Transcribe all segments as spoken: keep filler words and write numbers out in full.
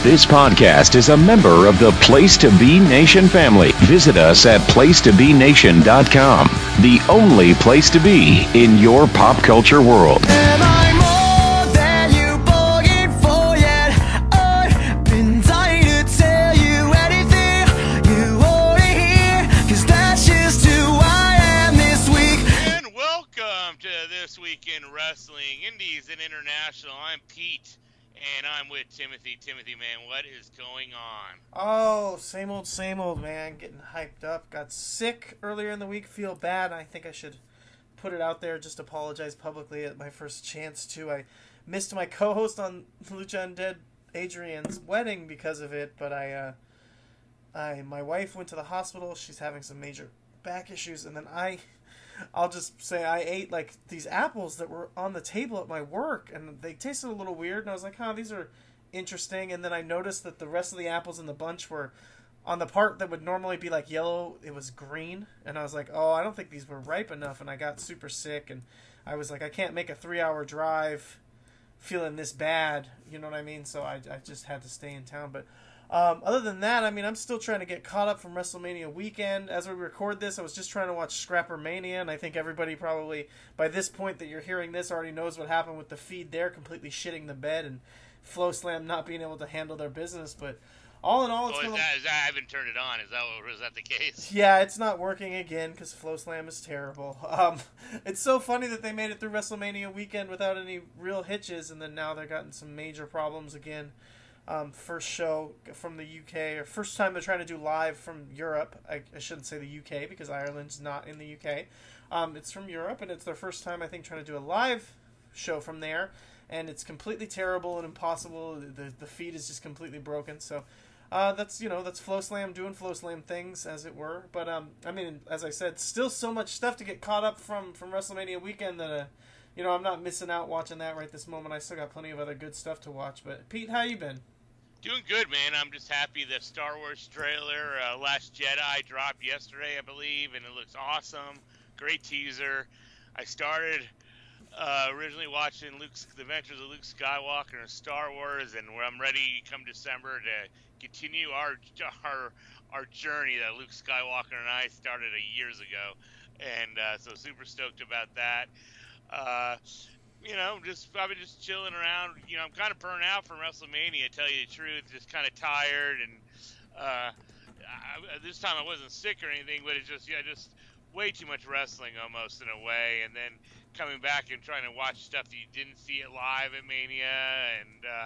This podcast is a member of the Place to Be Nation family. Visit us at place to be nation dot com, the only place to be in your pop culture world. Am I more than you bargained for yet? I've been dying to tell you anything you want to hear, 'cause that's just who I am this week. And welcome to This Week in Wrestling, Indies and International. I'm Pete, and I'm with Timothy. Timothy, man, what is going on? Oh, same old, same old, man. Getting hyped up. Got sick earlier in the week. Feel bad. I think I should put it out there. Just apologize publicly at my first chance to. I missed my co-host on Lucha Undead, Adrian's wedding because of it. But I, uh, I, my wife went to the hospital. She's having some major back issues, and then I. I'll just say I ate like these apples that were on the table at my work, and they tasted a little weird, and I was like, huh, these are interesting. And then I noticed that the rest of the apples in the bunch were on the part that would normally be like yellow, it was green, and I was like, oh, I don't think these were ripe enough, and I got super sick, and I was like, I can't make a three-hour drive feeling this bad, you know what I mean? So I, I just had to stay in town, but Um, other than that, I mean, I'm still trying to get caught up from WrestleMania weekend. As we record this, I was just trying to watch Scrapper Mania, and I think everybody probably, by this point that you're hearing this, already knows what happened with the feed there, completely shitting the bed, and Flow Slam not being able to handle their business. But all in all, it's Oh, is gonna... that, is that, I haven't turned it on. Is that what, is that the case? Yeah, it's not working again because Flow Slam is terrible. Um, it's so funny that they made it through WrestleMania weekend without any real hitches, and then now they're gotten some major problems again. Um, first show from the U K, or first time they're trying to do live from Europe. I, I shouldn't say the U K because Ireland's not in the U K. Um, it's from Europe, and it's their first time, I think, trying to do a live show from there. And it's completely terrible and impossible. The the feed is just completely broken. So uh, that's, you know, that's Flow Slam doing Flow Slam things, as it were. But, um, I mean, as I said, still so much stuff to get caught up from, from WrestleMania weekend that, uh, you know, I'm not missing out watching that right this moment. I still got plenty of other good stuff to watch. But, Pete, how you been? Doing good, man. I'm just happy the Star Wars trailer, uh, Last Jedi, dropped yesterday, I believe, and it looks awesome. Great teaser. I started uh, originally watching Luke's The Adventures of Luke Skywalker and Star Wars, and I'm ready come December to continue our our our journey that Luke Skywalker and I started years ago, and uh, so super stoked about that. Uh, You know, just probably just chilling around. You know, I'm kind of burnt out from WrestleMania, to tell you the truth. Just kind of tired, and uh, I, this time I wasn't sick or anything, but it's just, yeah, just way too much wrestling almost in a way. And then coming back and trying to watch stuff that you didn't see it live at Mania, and uh,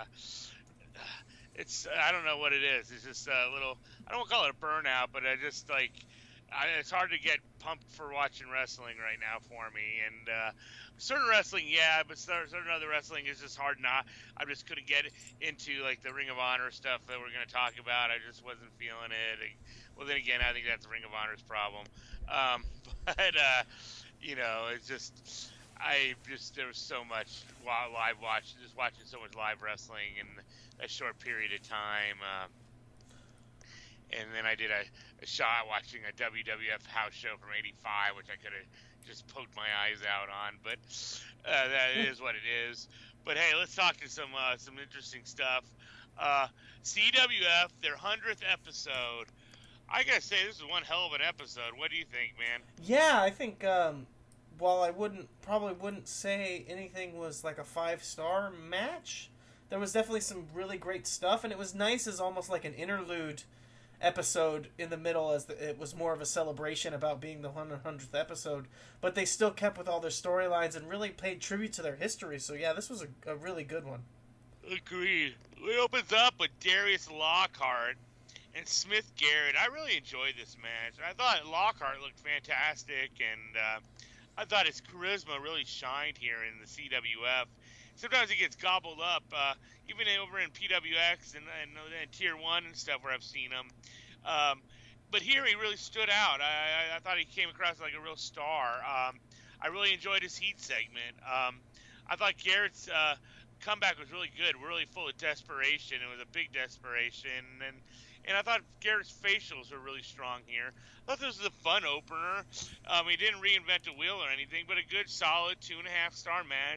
it's, I don't know what it is. It's just a little, I don't want to call it a burnout, but I just like, I, it's hard to get pumped for watching wrestling right now for me, and uh, certain wrestling, yeah, but certain other wrestling is just hard not. I just couldn't get into like the Ring of Honor stuff that we're going to talk about. I just wasn't feeling it. Well, then again, I think that's Ring of Honor's problem. Um, but uh, you know, it's just I just there was so much live watching, just watching so much live wrestling in a short period of time. Uh, And then I did a, a shot watching a W W F house show from eighty-five, which I could have just poked my eyes out on. But uh, that is what it is. But hey, let's talk to some uh, some interesting stuff. Uh, C W F, their hundredth episode. I gotta say, this is one hell of an episode. What do you think, man? Yeah, I think um, while I wouldn't probably wouldn't say anything was like a five-star match, there was definitely some really great stuff, and it was nice as almost like an interlude episode in the middle, as the, it was more of a celebration about being the hundredth episode, but they still kept with all their storylines and really paid tribute to their history. So yeah, this was a, a really good one. Agreed. It opens up with Darius Lockhart and Smith Garrett. I really enjoyed this match. I thought Lockhart looked fantastic, and uh, I thought his charisma really shined here in the C W F. Sometimes he gets gobbled up, uh, even over in P W X and, and, and Tier one and stuff where I've seen him. Um, but here he really stood out. I, I, I thought he came across like a real star. Um, I really enjoyed his heat segment. Um, I thought Garrett's uh, comeback was really good, really full of desperation. It was a big desperation. And, and I thought Garrett's facials were really strong here. I thought this was a fun opener. Um, he didn't reinvent the wheel or anything, but a good, solid two and a half star match.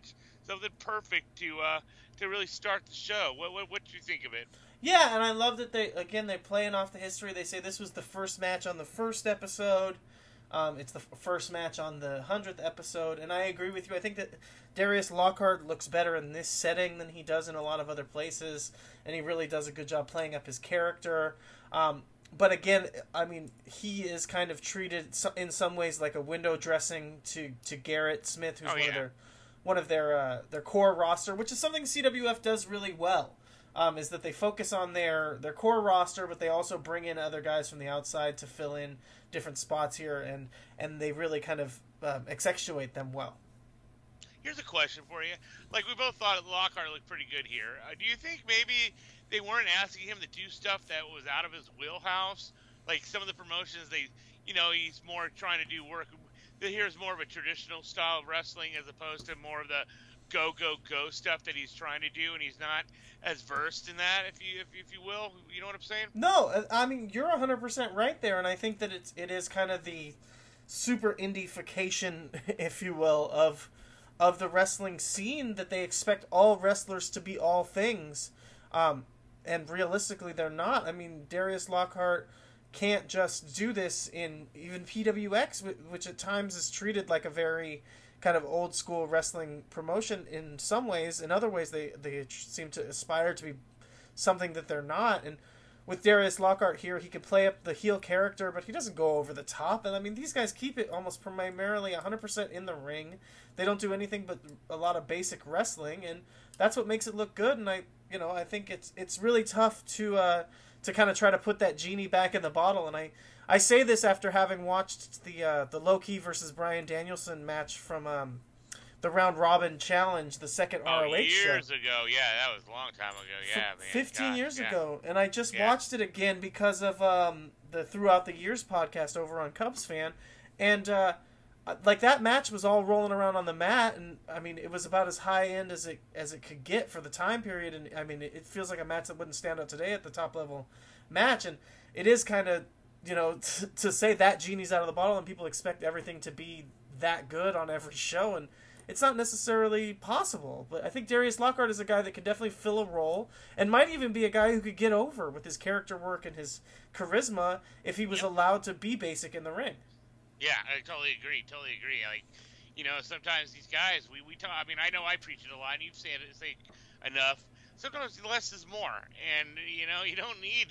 something perfect to uh, to really start the show. What what what do you think of it? Yeah, and I love that they again they're playing off the history. They say this was the first match on the first episode. Um, it's the f- first match on the hundredth episode, and I agree with you. I think that Darius Lockhart looks better in this setting than he does in a lot of other places, and he really does a good job playing up his character. Um, but again, I mean, he is kind of treated in some ways like a window dressing to, to Garrett Smith, who's Oh, one yeah. of their one of their uh, their core roster, which is something C W F does really well. Um, is that they focus on their, their core roster, but they also bring in other guys from the outside to fill in different spots here, and, and they really kind of um, accentuate them well. Here's a question for you. Like, we both thought Lockhart looked pretty good here. Uh, do you think maybe they weren't asking him to do stuff that was out of his wheelhouse? Like, some of the promotions, they, you know, he's more trying to do work. Here's more of a traditional style of wrestling as opposed to more of the go, go, go stuff that he's trying to do, and he's not as versed in that, if you if, if you will. You know what I'm saying? No, I mean, you're one hundred percent right there, and I think that it's, it is kind of the super indie-fication, if you will, of of the wrestling scene, that they expect all wrestlers to be all things. Um, and realistically, they're not. I mean, Darius Lockhart can't just do this in even P W X, which at times is treated like a very kind of old school wrestling promotion in some ways. In other ways, they, they seem to aspire to be something that they're not. And with Darius Lockhart here, he can play up the heel character, but he doesn't go over the top. And I mean, these guys keep it almost primarily one hundred percent in the ring. They don't do anything but a lot of basic wrestling, and that's what makes it look good. And I, you know, I think it's it's really tough to uh, to kind of try to put that genie back in the bottle. And I, I say this after having watched the uh, the Low-Ki versus Bryan Danielson match from um, the Round Robin Challenge, the second Oh, R O H show. years ago. Yeah, that was a long time ago. Yeah, man. fifteen Gosh, years yeah. ago, and I just Yeah. watched it again because of um, the Throughout the Years podcast over on Cubs Fan, and uh, like that match was all rolling around on the mat, and I mean it was about as high end as it as it could get for the time period, and I mean it, it feels like a match that wouldn't stand out today at the top level match, and it is kind of, you know, t- to say that genie's out of the bottle and people expect everything to be that good on every show, and it's not necessarily possible. But I think Darius Lockhart is a guy that could definitely fill a role, and might even be a guy who could get over with his character work and his charisma if he was Yep. allowed to be basic in the ring. Yeah, I totally agree. Totally agree. Like, you know, sometimes these guys, we, we talk, I mean, I know I preach it a lot, and you've said it say enough. Sometimes less is more. And, you know, you don't need,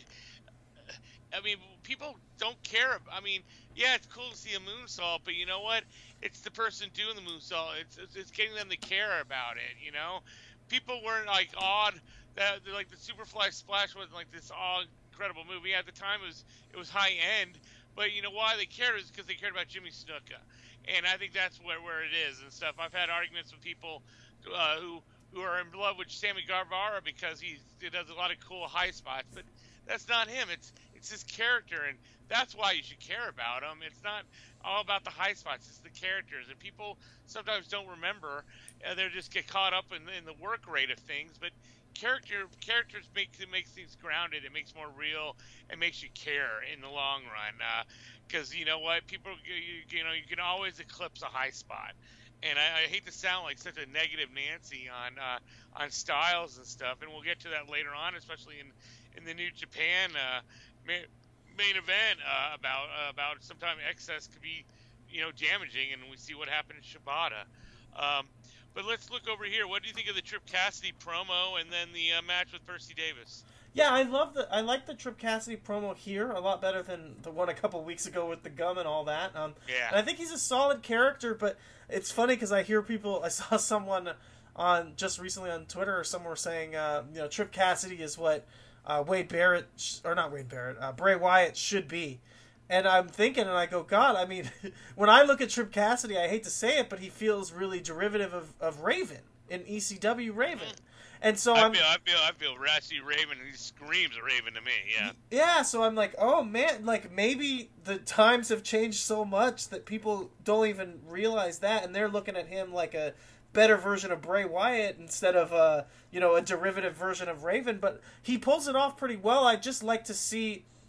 I mean, people don't care. I mean, yeah, it's cool to see a moonsault, but you know what? It's the person doing the moonsault. It's, it's, it's getting them to care about it, you know? People weren't, like, awed. That, like, the Superfly Splash wasn't, like, this all incredible movie. At the time, it was, it was high-end. But you know why they cared is because they cared about Jimmy Snuka, and I think that's where, where it is and stuff. I've had arguments with people uh, who who are in love with Sammy Guevara because he, he does a lot of cool high spots, but that's not him. It's it's his character, and that's why you should care about him. It's not all about the high spots; it's the characters, and people sometimes don't remember. Uh, they just get caught up in, in the work rate of things, but. Character characters make it makes things grounded. It makes more real. It makes you care in the long run. Because uh, you know what, people you, you know you can always eclipse a high spot. And I, I hate to sound like such a negative Nancy on uh, on Styles and stuff. And we'll get to that later on, especially in, in the New Japan uh, main, main event uh, about uh, about sometimes excess could be you know damaging. And we see what happened in Shibata. Um, But let's look over here. What do you think of the Trip Cassidy promo and then the uh, match with Percy Davis? Yeah, I love the I like the Trip Cassidy promo here a lot better than the one a couple weeks ago with the gum and all that. Um, Yeah. and I think he's a solid character, but it's funny because I hear people. I saw someone on just recently on Twitter or somewhere saying, uh, you know, Trip Cassidy is what uh, Wade Barrett sh- or not Wade Barrett, uh, Bray Wyatt should be. And I'm thinking, and I go, God, I mean, when I look at Trip Cassidy, I hate to say it, but he feels really derivative of, of Raven in E C W Raven. And so I I'm, feel, I feel, I feel Ratchy Raven, and he screams Raven to me. Yeah. yeah, so I'm like, oh man, like maybe the times have changed so much that people don't even realize that, and they're looking at him like a better version of Bray Wyatt instead of a, you know, a derivative version of Raven. But he pulls it off pretty well. I just like to see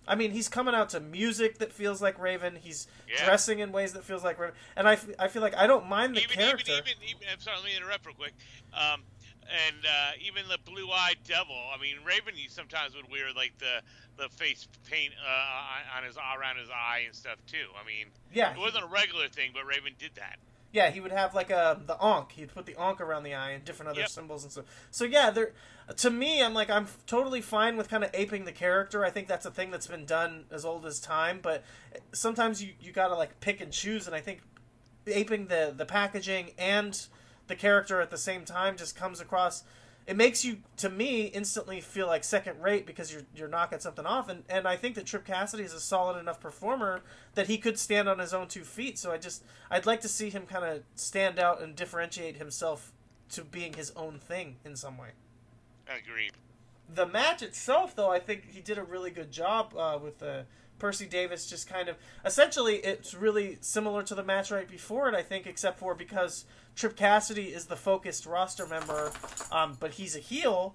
I mean, he's coming out to music that feels like Raven. He's Yeah. dressing in ways that feels like Raven. And I, f- I feel like I don't mind the even, character. Even, even, even, I'm sorry, let me interrupt real quick. Um, and uh, even the blue-eyed devil. I mean, Raven, he sometimes would wear like the the face paint uh, on his around his eye and stuff too. I mean, Yeah, it he- wasn't a regular thing, but Raven did that. Yeah, he would have like a the ankh. He'd put the ankh around the eye and different other Yep. symbols and stuff. So yeah, there. To me, I'm like I'm f- totally fine with kind of aping the character. I think that's a thing that's been done as old as time. But sometimes you, you gotta like pick and choose. And I think aping the the packaging and the character at the same time just comes across. It makes you, to me, instantly feel like second rate because you're you're knocking something off. And, and I think that Trip Cassidy is a solid enough performer that he could stand on his own two feet. So I just I'd like to see him kind of stand out and differentiate himself to being his own thing in some way. Agreed. The match itself, though, I think he did a really good job uh, with uh, Percy Davis. Just kind of essentially, it's really similar to the match right before it, I think, except for because Trip Cassidy is the focused roster member, um, but he's a heel.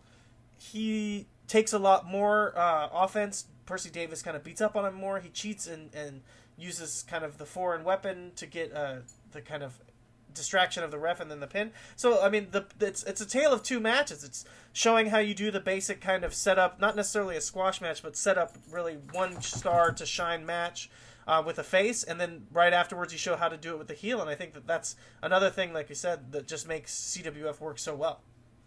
He takes a lot more uh, offense. Percy Davis kind of beats up on him more. He cheats and, and uses kind of the foreign weapon to get uh, the kind of distraction of the ref and then the pin. So I mean, the it's it's a tale of two matches. It's showing how you do the basic kind of setup, not necessarily a squash match, but set up really one star to shine match uh, with a face, and then right afterwards you show how to do it with the heel. And I think that that's another thing, like you said, that just makes C W F work so well.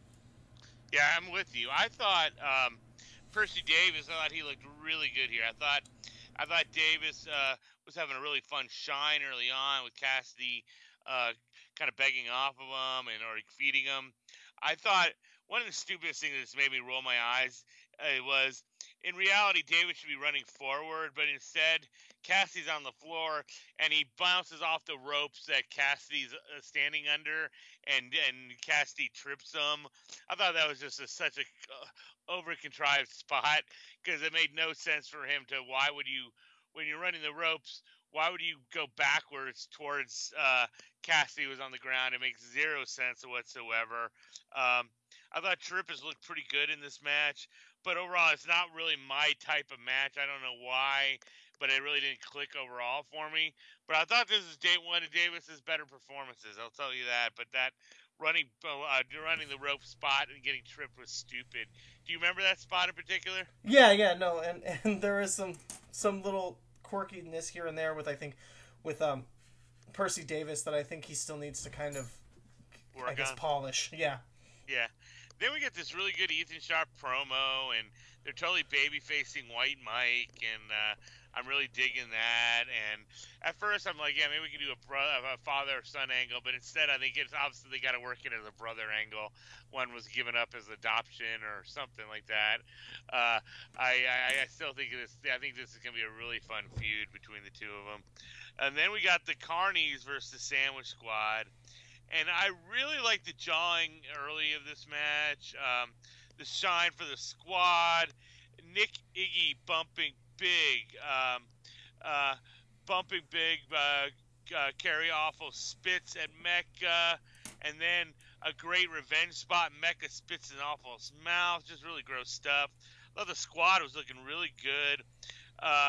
Yeah, I'm with you. I thought um, Percy Davis. I thought he looked really good here. I thought I thought Davis uh, was having a really fun shine early on with Cassidy uh, kind of begging off of him and or feeding him. I thought one of the stupidest things that's made me roll my eyes uh, was, in reality, Davis should be running forward, but instead Cassidy's on the floor and he bounces off the ropes that Cassidy's uh, standing under, and and Cassidy trips him. I thought that was just a, such a uh, over contrived spot because it made no sense for him to. Why would you, when you're running the ropes, why would you go backwards towards uh, Cassidy was on the ground? It makes zero sense whatsoever. Um, I thought Tripp has looked pretty good in this match, but overall, it's not really my type of match. I don't know why, but it really didn't click overall for me. But I thought this is day one of Davis's better performances. I'll tell you that. But that running uh, running the rope spot and getting tripped was stupid. Do you remember that spot in particular? Yeah, yeah, no, and and there is some some little quirkiness here and there with I think with um Percy Davis that I think he still needs to kind of Work I guess on. polish. Yeah. Yeah. Then we get this really good Ethan Sharp promo, and they're totally baby facing White Mike, and uh, I'm really digging that. And at first, I'm like, yeah, maybe we can do a, bro- a father son angle, but instead, I think it's obviously they got to work it as a brother angle. One was given up as adoption or something like that. Uh, I, I I still think this. I think this is gonna be a really fun feud between the two of them. And then we got the Carnies versus the Sandwich Squad. And I really like the jawing early of this match. Um, the shine for the squad. Nick Iggy bumping big. Um, uh, bumping big. Uh, uh, Carrie Awful spits at Mecca. And then a great revenge spot. Mecca spits in Awful's mouth. Just really gross stuff. I thought the squad was looking really good. Uh,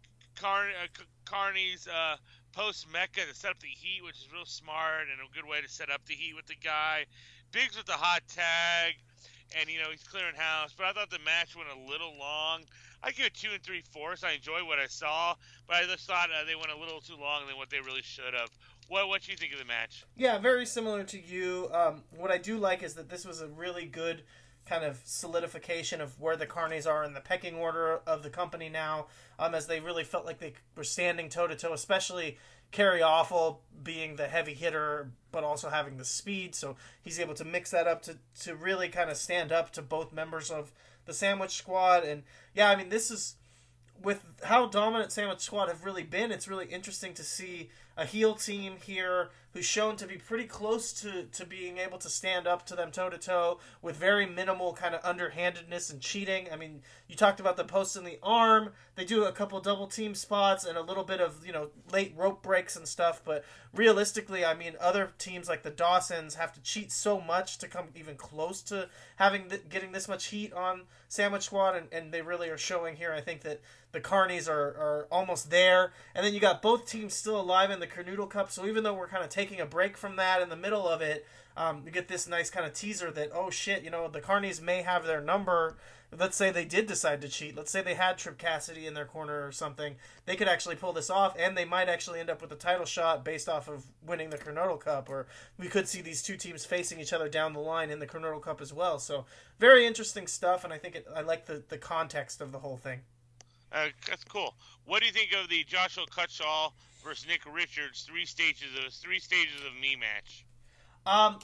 Car- uh, Carney's... Uh, post Mecca to set up the heat, which is real smart and a good way to set up the heat with the guy. Biggs with the hot tag, and you know he's clearing house. But I thought the match went a little long. I give it two and three fourths. I enjoyed what I saw, but I just thought uh, they went a little too long than what they really should have. What what do you think of the match? Yeah, very similar to you. Um, what I do like is that this was a really good kind of solidification of where the Carnies are in the pecking order of the company now, um, as they really felt like they were standing toe-to-toe, especially Carrie Awful being the heavy hitter, but also having the speed, so he's able to mix that up to, to really kind of stand up to both members of the Sandwich Squad. And yeah, I mean, this is, with how dominant Sandwich Squad have really been, it's really interesting to see a heel team here who's shown to be pretty close to, to being able to stand up to them toe-to-toe with very minimal kind of underhandedness and cheating. I mean, you talked about the post in the arm. They do a couple double team spots and a little bit of, you know, late rope breaks and stuff. But realistically, I mean, other teams like the Dawsons have to cheat so much to come even close to having th- getting this much heat on Sandwich Squad, and, and they really are showing here. I think that the Carnies are, are almost there. And then you got both teams still alive in the Kernoodle Cup, so even though we're kind of taking a break from that in the middle of it, um, you get this nice kind of teaser that, oh shit, you know, the Carnies may have their number. Let's say they did decide to cheat. Let's say they had Trip Cassidy in their corner or something. They could actually pull this off, and they might actually end up with a title shot based off of winning the Kernoodle Cup, or we could see these two teams facing each other down the line in the Kernoodle Cup as well. So very interesting stuff, and I think it, I like the, the context of the whole thing. Uh, that's cool. What do you think of the Joshua Cutshall versus Nick Richards three stages of three stages of me match? Um,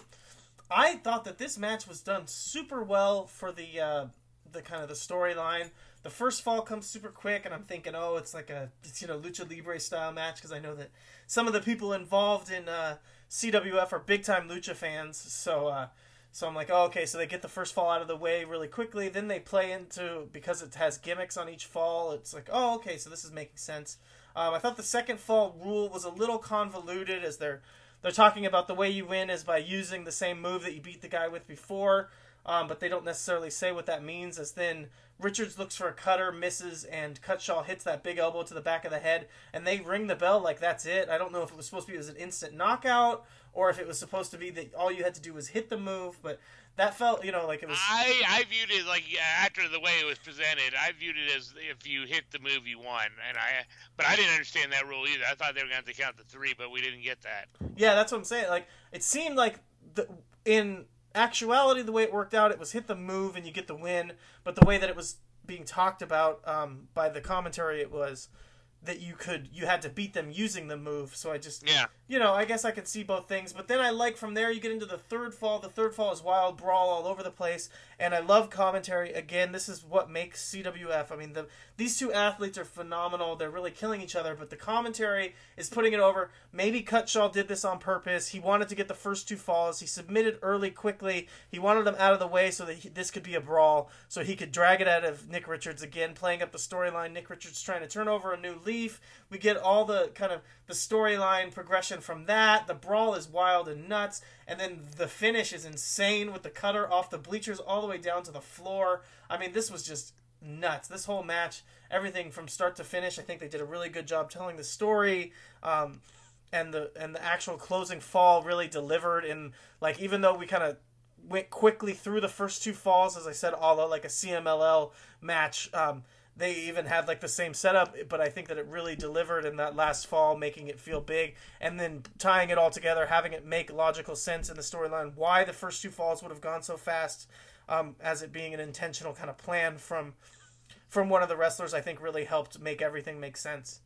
I thought that this match was done super well for the uh, the kind of the storyline. The first fall comes super quick, and I'm thinking, oh, it's like a it's, you know Lucha Libre style match, because I know that some of the people involved in uh, C W F are big time Lucha fans. So uh, so I'm like, oh, okay, so they get the first fall out of the way really quickly. Then they play into, because it has gimmicks on each fall. It's like, oh, okay, so this is making sense. Um, I thought the second fall rule was a little convoluted, as they're they're talking about the way you win is by using the same move that you beat the guy with before. Um, but they don't necessarily say what that means, as then Richards looks for a cutter, misses, and Cutshaw hits that big elbow to the back of the head, and they ring the bell like that's it. I don't know if it was supposed to be as an instant knockout, or if it was supposed to be that all you had to do was hit the move, but that felt, you know, like it was... I, I viewed it like, after the way it was presented, I viewed it as if you hit the move, you won. And I, But I didn't understand that rule either. I thought they were going to have to count the three, but we didn't get that. Yeah, that's what I'm saying. Like, it seemed like the, in actuality, the way it worked out, it was hit the move and you get the win, but the way that it was being talked about um, by the commentary, it was that you could you had to beat them using the move. So I just, yeah. you know, I guess I could see both things. But then I like, from there you get into the third fall. The third fall is wild brawl all over the place, and I love commentary. Again, this is what makes C W F. I mean, the these two athletes are phenomenal. They're really killing each other, but the commentary is putting it over. Maybe Cutshaw did this on purpose. He wanted to get the first two falls. He submitted early, quickly. He wanted them out of the way so that he, this could be a brawl, so he could drag it out of Nick Richards again, playing up the storyline. Nick Richards trying to turn over a new leaf. We get all the kind of the storyline progression from that. The brawl is wild and nuts, and then the finish is insane with the cutter off the bleachers all the way down to the floor. I mean, this was just nuts. This whole match, everything from start to finish, I think they did a really good job telling the story. Um, and the and the actual closing fall really delivered. In, like, even though we kind of went quickly through the first two falls, as I said, all like a C M L L match. Um, they even had like the same setup, but I think that it really delivered in that last fall, making it feel big, and then tying it all together, having it make logical sense in the storyline, why the first two falls would have gone so fast, um, as it being an intentional kind of plan from from one of the wrestlers, I think really helped make everything make sense.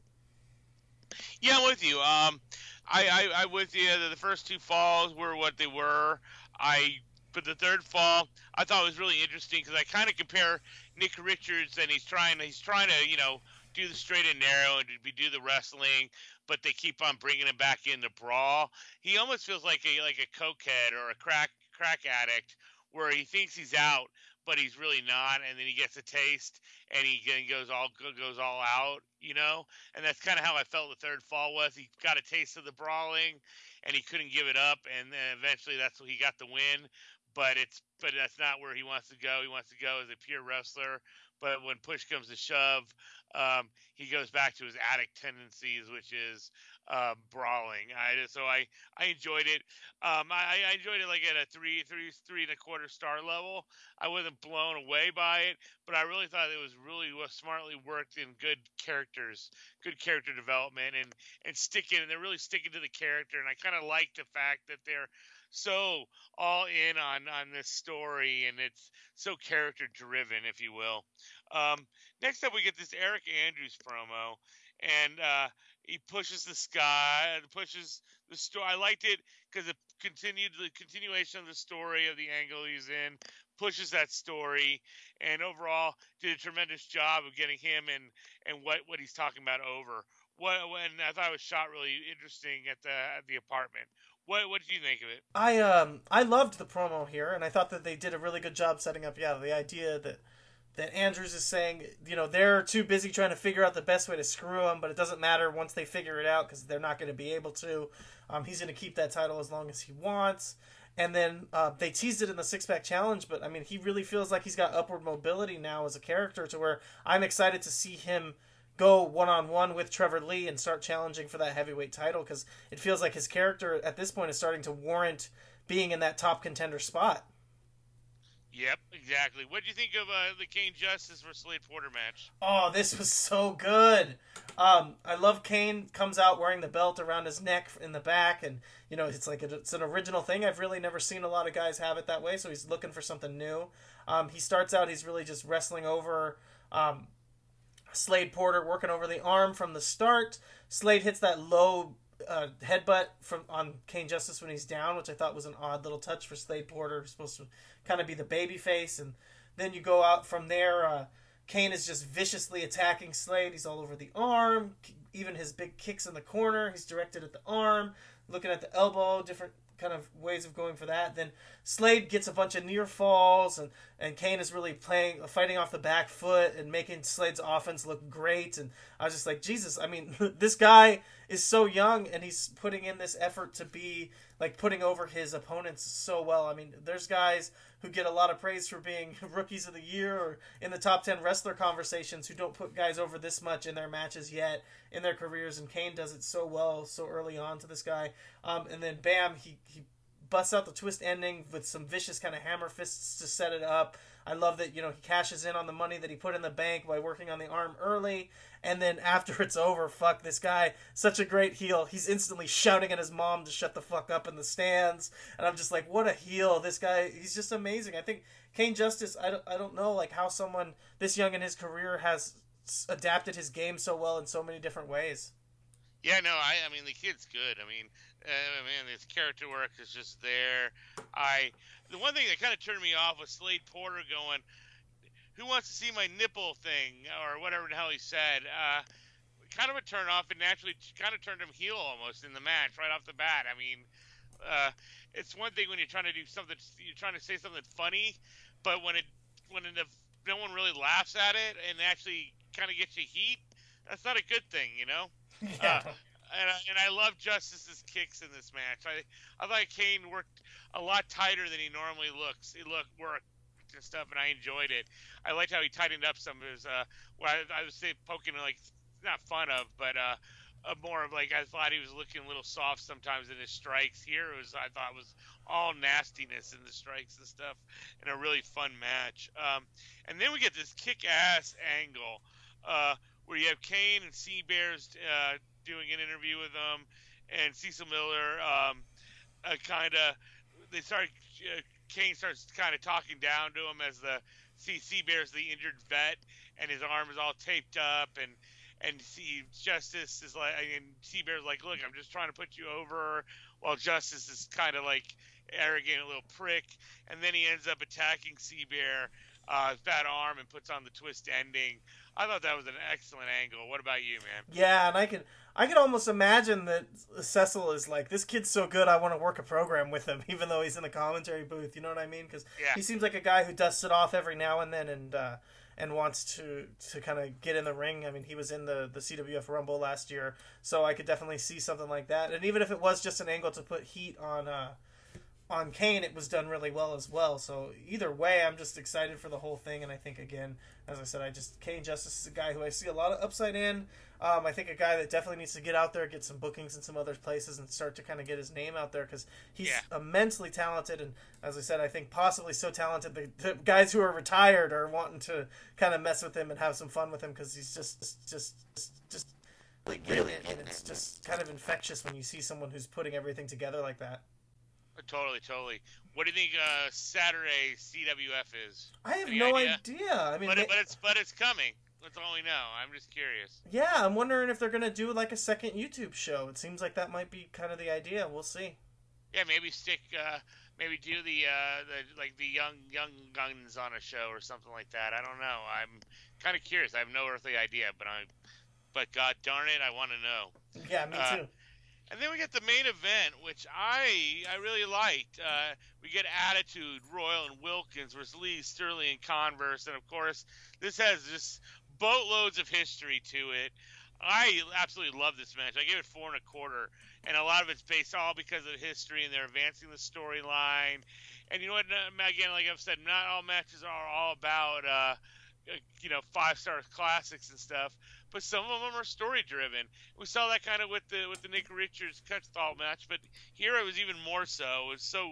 Yeah, I'm with you. Um, I, I, I with you. The first two falls were what they were. I, but the third fall, I thought was really interesting because I kind of compare Nick Richards, and he's trying, he's trying to, you know, do the straight and narrow and do the wrestling, but they keep on bringing him back into brawl. He almost feels like a like a cokehead or a crack crack addict, where he thinks he's out, but he's really not, and then he gets a taste, and he goes all goes all out, you know. And that's kind of how I felt the third fall was. He got a taste of the brawling, and he couldn't give it up, and then eventually that's what he got the win. But it's but that's not where he wants to go. He wants to go as a pure wrestler. But when push comes to shove, um, he goes back to his addict tendencies, which is uh, brawling. I, so I, I enjoyed it. Um, I, I enjoyed it like at a three, three, three and a quarter star level. I wasn't blown away by it, but I really thought it was really smartly worked in good characters, good character development, and and sticking. And they're really sticking to the character. And I kind of like the fact that they're so all in on, on this story, and it's so character driven, if you will. Um, next up, we get this Eric Andrews promo, and uh, he pushes the sky, pushes the story. I liked it because it continued the continuation of the story of the angle he's in, pushes that story, and overall did a tremendous job of getting him and, and what, what he's talking about over. What when I thought it was shot really interesting at the at the apartment. What what did you think of it? I um I loved the promo here, and I thought that they did a really good job setting up. Yeah, the idea that that Andrews is saying, you know, they're too busy trying to figure out the best way to screw him, but it doesn't matter once they figure it out because they're not going to be able to. Um, he's going to keep that title as long as he wants. And then uh, they teased it in the six pack challenge, but I mean, he really feels like he's got upward mobility now as a character to where I'm excited to see him go one on one with Trevor Lee and start challenging for that heavyweight title because it feels like his character at this point is starting to warrant being in that top contender spot. Yep, exactly. What do you think of uh, the Kane Justice versus Slade Porter match? Oh, this was so good. Um, I love Kane comes out wearing the belt around his neck in the back, and you know it's like a, it's an original thing. I've really never seen a lot of guys have it that way, so he's looking for something new. Um, he starts out he's really just wrestling over um, Slade Porter, working over the arm from the start. Slade hits that low uh, headbutt from on Kane Justice when he's down, which I thought was an odd little touch for Slade Porter, who's supposed to kind of be the baby face, and then you go out from there. Uh, Kane is just viciously attacking Slade. He's all over the arm, even his big kicks in the corner. He's directed at the arm, looking at the elbow, different kind of ways of going for that. Then Slade gets a bunch of near falls, and, and Kane is really playing, fighting off the back foot and making Slade's offense look great. And I was just like, Jesus, I mean, this guy is so young, and he's putting in this effort to be like putting over his opponents so well. I mean, there's guys who get a lot of praise for being rookies of the year or in the top ten wrestler conversations who don't put guys over this much in their matches yet in their careers, and Kane does it so well so early on to this guy. Um, and then bam, he, he busts out the twist ending with some vicious kind of hammer fists to set it up. I love that, you know, he cashes in on the money that he put in the bank by working on the arm early. And then after it's over, fuck, this guy, such a great heel. He's instantly shouting at his mom to shut the fuck up in the stands. And I'm just like, what a heel. This guy, he's just amazing. I think Kane Justice, I don't, I don't know like how someone this young in his career has adapted his game so well in so many different ways. Yeah, no, I, I mean the kid's good. I mean, uh, man, his character work is just there. I, the one thing that kind of turned me off was Slade Porter going, "Who wants to see my nipple thing?" or whatever the hell he said. Uh, kind of a turn off, and naturally kind of turned him heel almost in the match right off the bat. I mean, uh, it's one thing when you're trying to do something, you're trying to say something funny, but when it when it, no one really laughs at it and actually kind of gets you heat, that's not a good thing, you know. Yeah. Uh, and, I, and I love Justice's kicks in this match. I I thought Kane worked a lot tighter than he normally looks. He looked worked and stuff, and I enjoyed it. I liked how he tightened up some of his. Uh, well, I, I was say poking like not fun of, but uh, uh, more of like I thought he was looking a little soft sometimes in his strikes. Here it was I thought was all nastiness in the strikes and stuff, and a really fun match. Um, and then we get this kick-ass angle. Uh, where you have Kane and Sea Bears uh, doing an interview with them, and Cecil Miller um, uh, kind of they start uh, Kane starts kind of talking down to him as the see Sea Bears the injured vet, and his arm is all taped up, and and see Justice is like and Sea Bear's like, look, I'm just trying to put you over, while Justice is kind of like arrogant, a little prick, and then he ends up attacking Sea Bear. Uh, fat arm and puts on the twist ending. I thought that was an excellent angle. What about you, man? Yeah, and I can I can almost imagine that Cecil is like, this kid's so good, I want to work a program with him, even though he's in the commentary booth. You know what I mean? Because yeah. he seems like a guy who dusts it off every now and then, and uh, and wants to to kind of get in the ring. I mean, he was in the the C W F Rumble last year, so I could definitely see something like that. And even if it was just an angle to put heat on. Uh, On Kane, it was done really well as well. So either way, I'm just excited for the whole thing. And I think, again, as I said, I just Kane Justice is a guy who I see a lot of upside in. Um, I think a guy that definitely needs to get out there, get some bookings in some other places, and start to kind of get his name out there because he's yeah. immensely talented. And as I said, I think possibly so talented that the guys who are retired are wanting to kind of mess with him and have some fun with him because he's just, just, just, just really brilliant. And it's just kind of infectious when you see someone who's putting everything together like that. Totally, totally. What do you think uh, Saturday C W F is? I have Any no idea? idea. I mean, but, they, it, but it's but it's coming. That's all we know. I'm just curious. Yeah, I'm wondering if they're gonna do like a second YouTube show. It seems like that might be kind of the idea. We'll see. Yeah, maybe stick, uh, maybe do the uh, the like the young young guns on a show or something like that. I don't know. I'm kind of curious. I have no earthly idea, but I but god darn it, I want to know. Yeah, me Uh, too. and then we get the main event, which I I really liked. Uh, we get Attitude, Royal, and Wilkins versus Lee, Sterling, and Converse, and of course, this has just boatloads of history to it. I absolutely love this match. I gave it four and a quarter, and a lot of it's based all because of history, and they're advancing the storyline. And you know what? Again, like I've said, not all matches are all about uh, you know five star classics and stuff, but some of them are story driven. We saw that kind of with the with the Nick Richards Cutthall match, but here it was even more so. It was so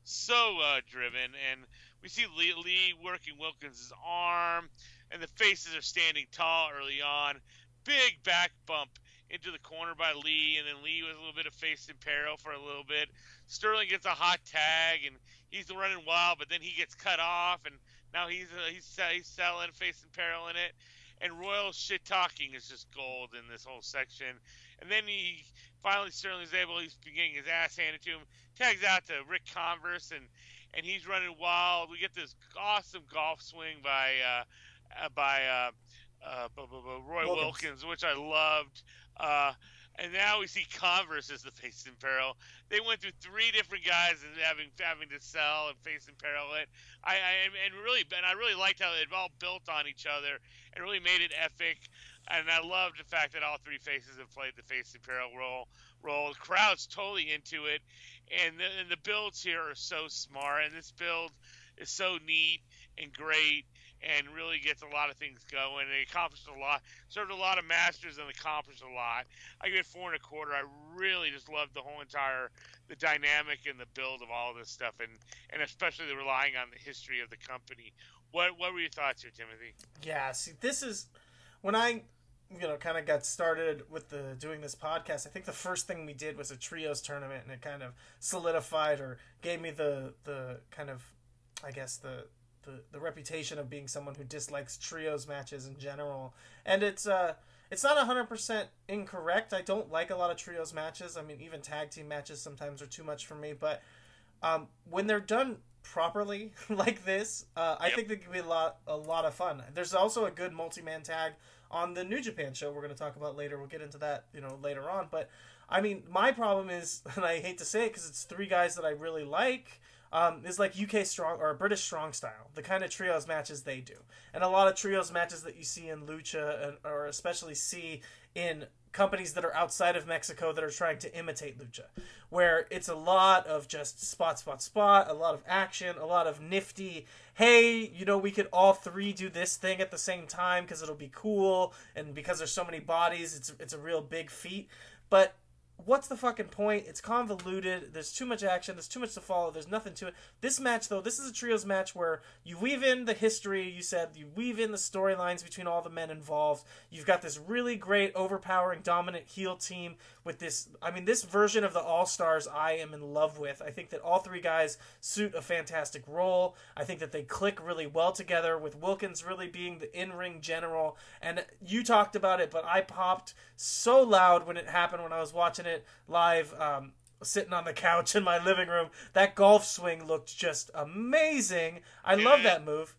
so uh, driven, and we see Lee, Lee working Wilkins' arm, and the faces are standing tall early on. Big back bump into the corner by Lee, and then Lee with a little bit of face in peril for a little bit. Sterling gets a hot tag, and he's running wild, but then he gets cut off, and now he's uh, he's he's selling face in peril in it. And Royal shit talking is just gold in this whole section. And then he finally Sterling's able, he's getting his ass handed to him, tags out to Rick Converse, and and he's running wild. We get this awesome golf swing by uh, uh by uh, uh, Roy Wilkins. Wilkins, which I loved. Uh, and now we see Converse as the face in peril. They went through three different guys and having having to sell and face in peril it. I, I and really and I really liked how it all built on each other and really made it epic. And I loved the fact that all three faces have played the face in peril role. Role. The crowd's totally into it, and the, and the builds here are so smart. And this build is so neat and great, and really gets a lot of things going. And it accomplished a lot, served a lot of masters, and accomplished a lot. I give it four and a quarter. I really just loved the whole entire, the dynamic and the build of all this stuff, and, and especially the relying on the history of the company. What what were your thoughts here, Timothy? Yeah, see, this is when I, you know, kind of got started with the doing this podcast. I think the first thing we did was a trios tournament, and it kind of solidified or gave me the the kind of, I guess the. The, the reputation of being someone who dislikes trios matches in general. And it's uh it's not one hundred percent incorrect. I don't like a lot of trios matches. I mean, even tag team matches sometimes are too much for me. But um, when they're done properly like this, uh, I yep. think they can be a lot, a lot of fun. There's also a good multi-man tag on the New Japan show we're going to talk about later. We'll get into that, you know, later on. But, I mean, my problem is, and I hate to say it because it's three guys that I really like, Um, is like U K strong or British strong style, the kind of trios matches they do, and a lot of trios matches that you see in Lucha, and, or especially see in companies that are outside of Mexico that are trying to imitate Lucha, where it's a lot of just spot, spot, spot, a lot of action, a lot of nifty, hey, you know, we could all three do this thing at the same time because it'll be cool, and because there's so many bodies, it's it's a real big feat, but what's the fucking point? It's convoluted. There's too much action. There's too much to follow. There's nothing to it. This match, though, this is a trios match where you weave in the history, you said, you weave in the storylines between all the men involved. You've got this really great, overpowering, dominant heel team with this, I mean, this version of the All-Stars I am in love with. I think that all three guys suit a fantastic role. I think that they click really well together, with Wilkins really being the in-ring general. And you talked about it, but I popped so loud when it happened when I was watching it live, um, sitting on the couch in my living room. That golf swing looked just amazing. I love that move.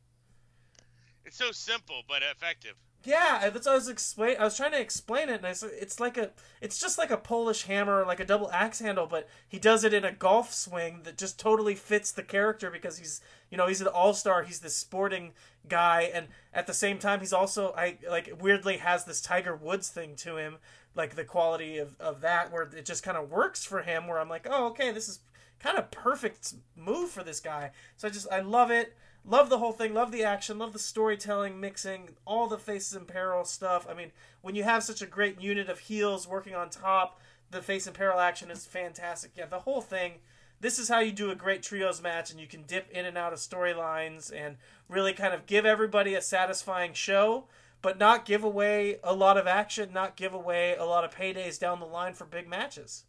It's so simple but effective. Yeah, that's what I was explain. I was trying to explain it, and I said it's like a, it's just like a Polish hammer, like a double axe handle, but he does it in a golf swing that just totally fits the character because he's, you know, he's an all-star. He's this sporting guy, and at the same time, he's also, I like, weirdly has this Tiger Woods thing to him, like the quality of, of that, where it just kind of works for him, where I'm like, oh, okay, this is kind of perfect move for this guy. So I just, I love it. Love the whole thing. Love the action. Love the storytelling, mixing, all the faces in peril stuff. I mean, when you have such a great unit of heels working on top, the face in peril action is fantastic. Yeah, the whole thing. This is how you do a great trios match, and you can dip in and out of storylines and really kind of give everybody a satisfying show, but not give away a lot of action, not give away a lot of paydays down the line for big matches.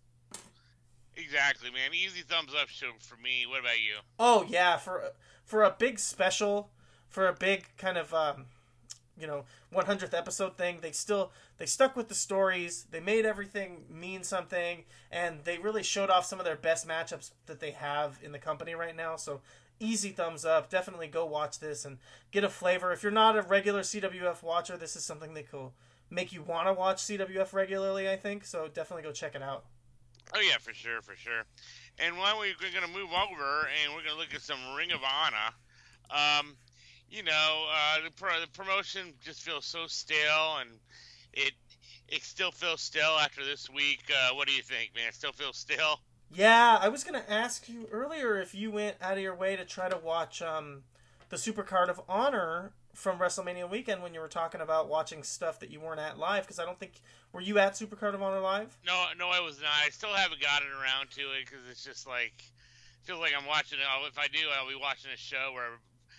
Exactly, man. Easy thumbs up show for me. What about you? Oh, yeah. For for a big special, for a big kind of, um, you know, one hundredth episode thing, they still, they stuck with the stories. They made everything mean something, and they really showed off some of their best matchups that they have in the company right now. So easy thumbs up. Definitely go watch this and get a flavor. If you're not a regular C W F watcher, this is something that could make you want to watch C W F regularly, I think. So definitely go check it out. Oh yeah, for sure, for sure. And why we're going to move over and we're going to look at some Ring of Honor. Um, you know, uh, the, pro- the promotion just feels so stale, and it it still feels stale after this week. Uh, what do you think, man? It still feels stale? Yeah, I was going to ask you earlier if you went out of your way to try to watch um, the Supercard of Honor from WrestleMania weekend when you were talking about watching stuff that you weren't at live, because I don't think, were you at Supercard of Honor live? No, no, I was not. I still haven't gotten around to it because it's just like, feels like I'm watching it. If I do, I'll be watching a show where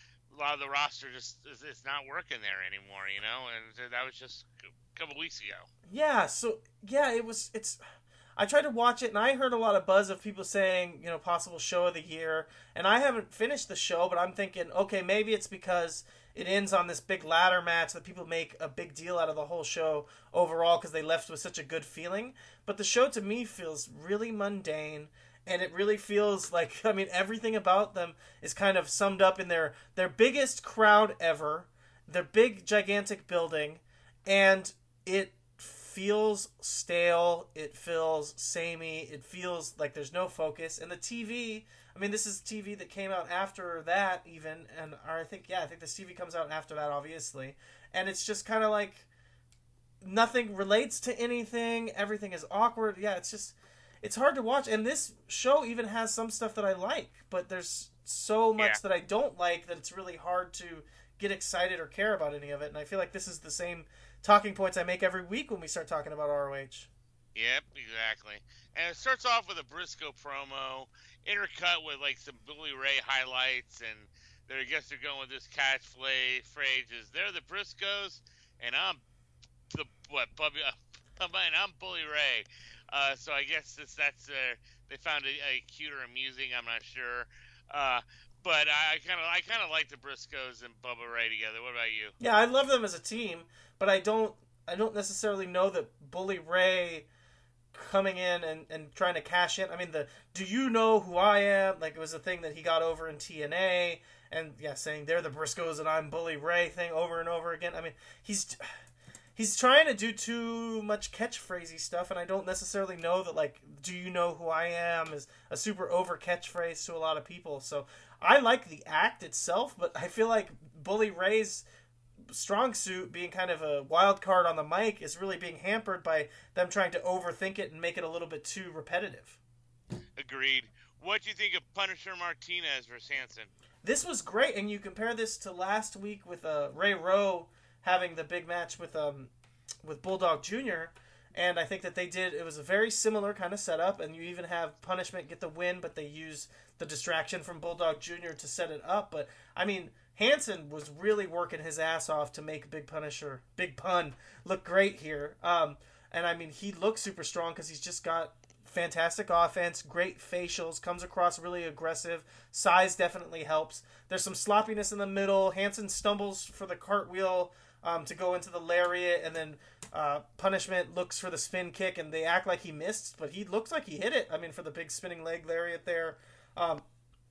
a lot of the roster just is it's not working there anymore, you know. And that was just a couple weeks ago. Yeah, so yeah, it was. It's. I tried to watch it, and I heard a lot of buzz of people saying, you know, possible show of the year. And I haven't finished the show, but I'm thinking, okay, maybe it's because it ends on this big ladder match that people make a big deal out of the whole show overall because they left with such a good feeling. But the show to me feels really mundane, and it really feels like, I mean, everything about them is kind of summed up in their, their biggest crowd ever, their big, gigantic building, and it feels stale, it feels samey, it feels like there's no focus. And the T V, I mean, this is T V that came out after that even, and or I think, yeah, I think this T V comes out after that, obviously. And it's just kind of like nothing relates to anything, everything is awkward. Yeah, it's just, it's hard to watch. And this show even has some stuff that I like, but there's so much Yeah. that I don't like that it's really hard to get excited or care about any of it. And I feel like this is the same talking points I make every week when we start talking about R O H. Yep, exactly. And it starts off with a Briscoe promo, intercut with like some Bully Ray highlights, and they're, I guess they're going with this catchphrase phrase is they're the Briscoes, and I'm the what Bubby, uh, and I'm Bully Ray. Uh, so I guess this, that's uh, they found it uh, cute or amusing. I'm not sure. Uh, but I kind of I kind of like the Briscoes and Bubba Ray together. What about you? Yeah, I love them as a team, but I don't I don't necessarily know that Bully Ray coming in and, and trying to cash in. I mean, the do you know who I am? Like, it was a thing that he got over in T N A, and yeah, saying they're the Briscoes and I'm Bully Ray thing over and over again. I mean, he's he's trying to do too much catchphrasey stuff, and I don't necessarily know that, like, do you know who I am is a super over catchphrase to a lot of people. So I like the act itself, but I feel like Bully Ray's strong suit being kind of a wild card on the mic is really being hampered by them trying to overthink it and make it a little bit too repetitive. Agreed. What do you think of Punisher Martinez versus Hanson? This was great, and you compare this to last week with uh, Ray Rowe having the big match with um with Bulldog Junior, and I think that they did, it was a very similar kind of setup, and you even have Punishment get the win, but they use the distraction from Bulldog Junior to set it up. But I mean, Hanson was really working his ass off to make Big Punisher, Big Pun, look great here. Um, and I mean, he looks super strong because he's just got fantastic offense, great facials, comes across really aggressive. Size definitely helps. There's some sloppiness in the middle. Hanson stumbles for the cartwheel um, to go into the lariat, and then uh, Punishment looks for the spin kick, and they act like he missed, but he looks like he hit it. I mean, for the big spinning leg lariat there. Um,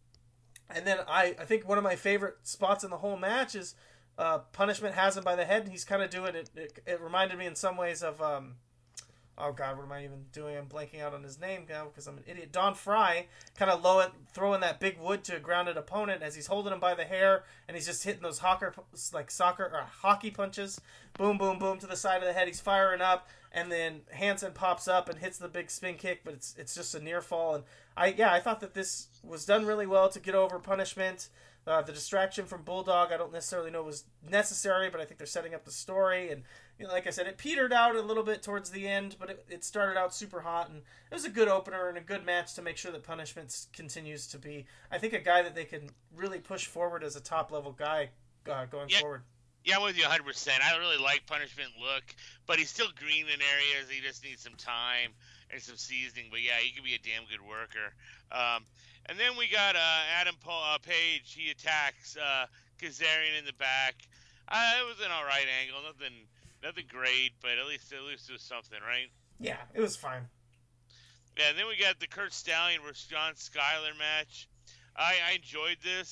and then I, I think one of my favorite spots in the whole match is uh, Punishment has him by the head, and he's kind of doing it. It, it reminded me in some ways of... Um, oh God, what am I even doing? I'm blanking out on his name now because I'm an idiot. Don Fry, kind of low it, throwing that big wood to a grounded opponent as he's holding him by the hair, and he's just hitting those hawker, like soccer or hockey punches. Boom, boom, boom to the side of the head. He's firing up, and then Hanson pops up and hits the big spin kick, but it's it's just a near fall. And I yeah, I thought that this was done really well to get over Punishment. Uh, the distraction from Bulldog, I don't necessarily know was necessary, but I think they're setting up the story. And you know, like I said, it petered out a little bit towards the end, but it, it started out super hot, and it was a good opener and a good match to make sure that Punishment continues to be, I think, a guy that they can really push forward as a top-level guy uh, going Yeah. forward. Yeah, I'm with you one hundred percent. I don't really like Punishment look, but he's still green in areas. He just needs some time and some seasoning. But yeah, he could be a damn good worker. Um, and then we got uh, Adam Paul, uh, Page. He attacks uh, Kazarian in the back. Uh, it was an all right angle. Nothing, nothing great, but at least at least it was something, right? Yeah, it was fine. Yeah. And then we got the Kurt Stallion versus John Skyler match. I, I enjoyed this,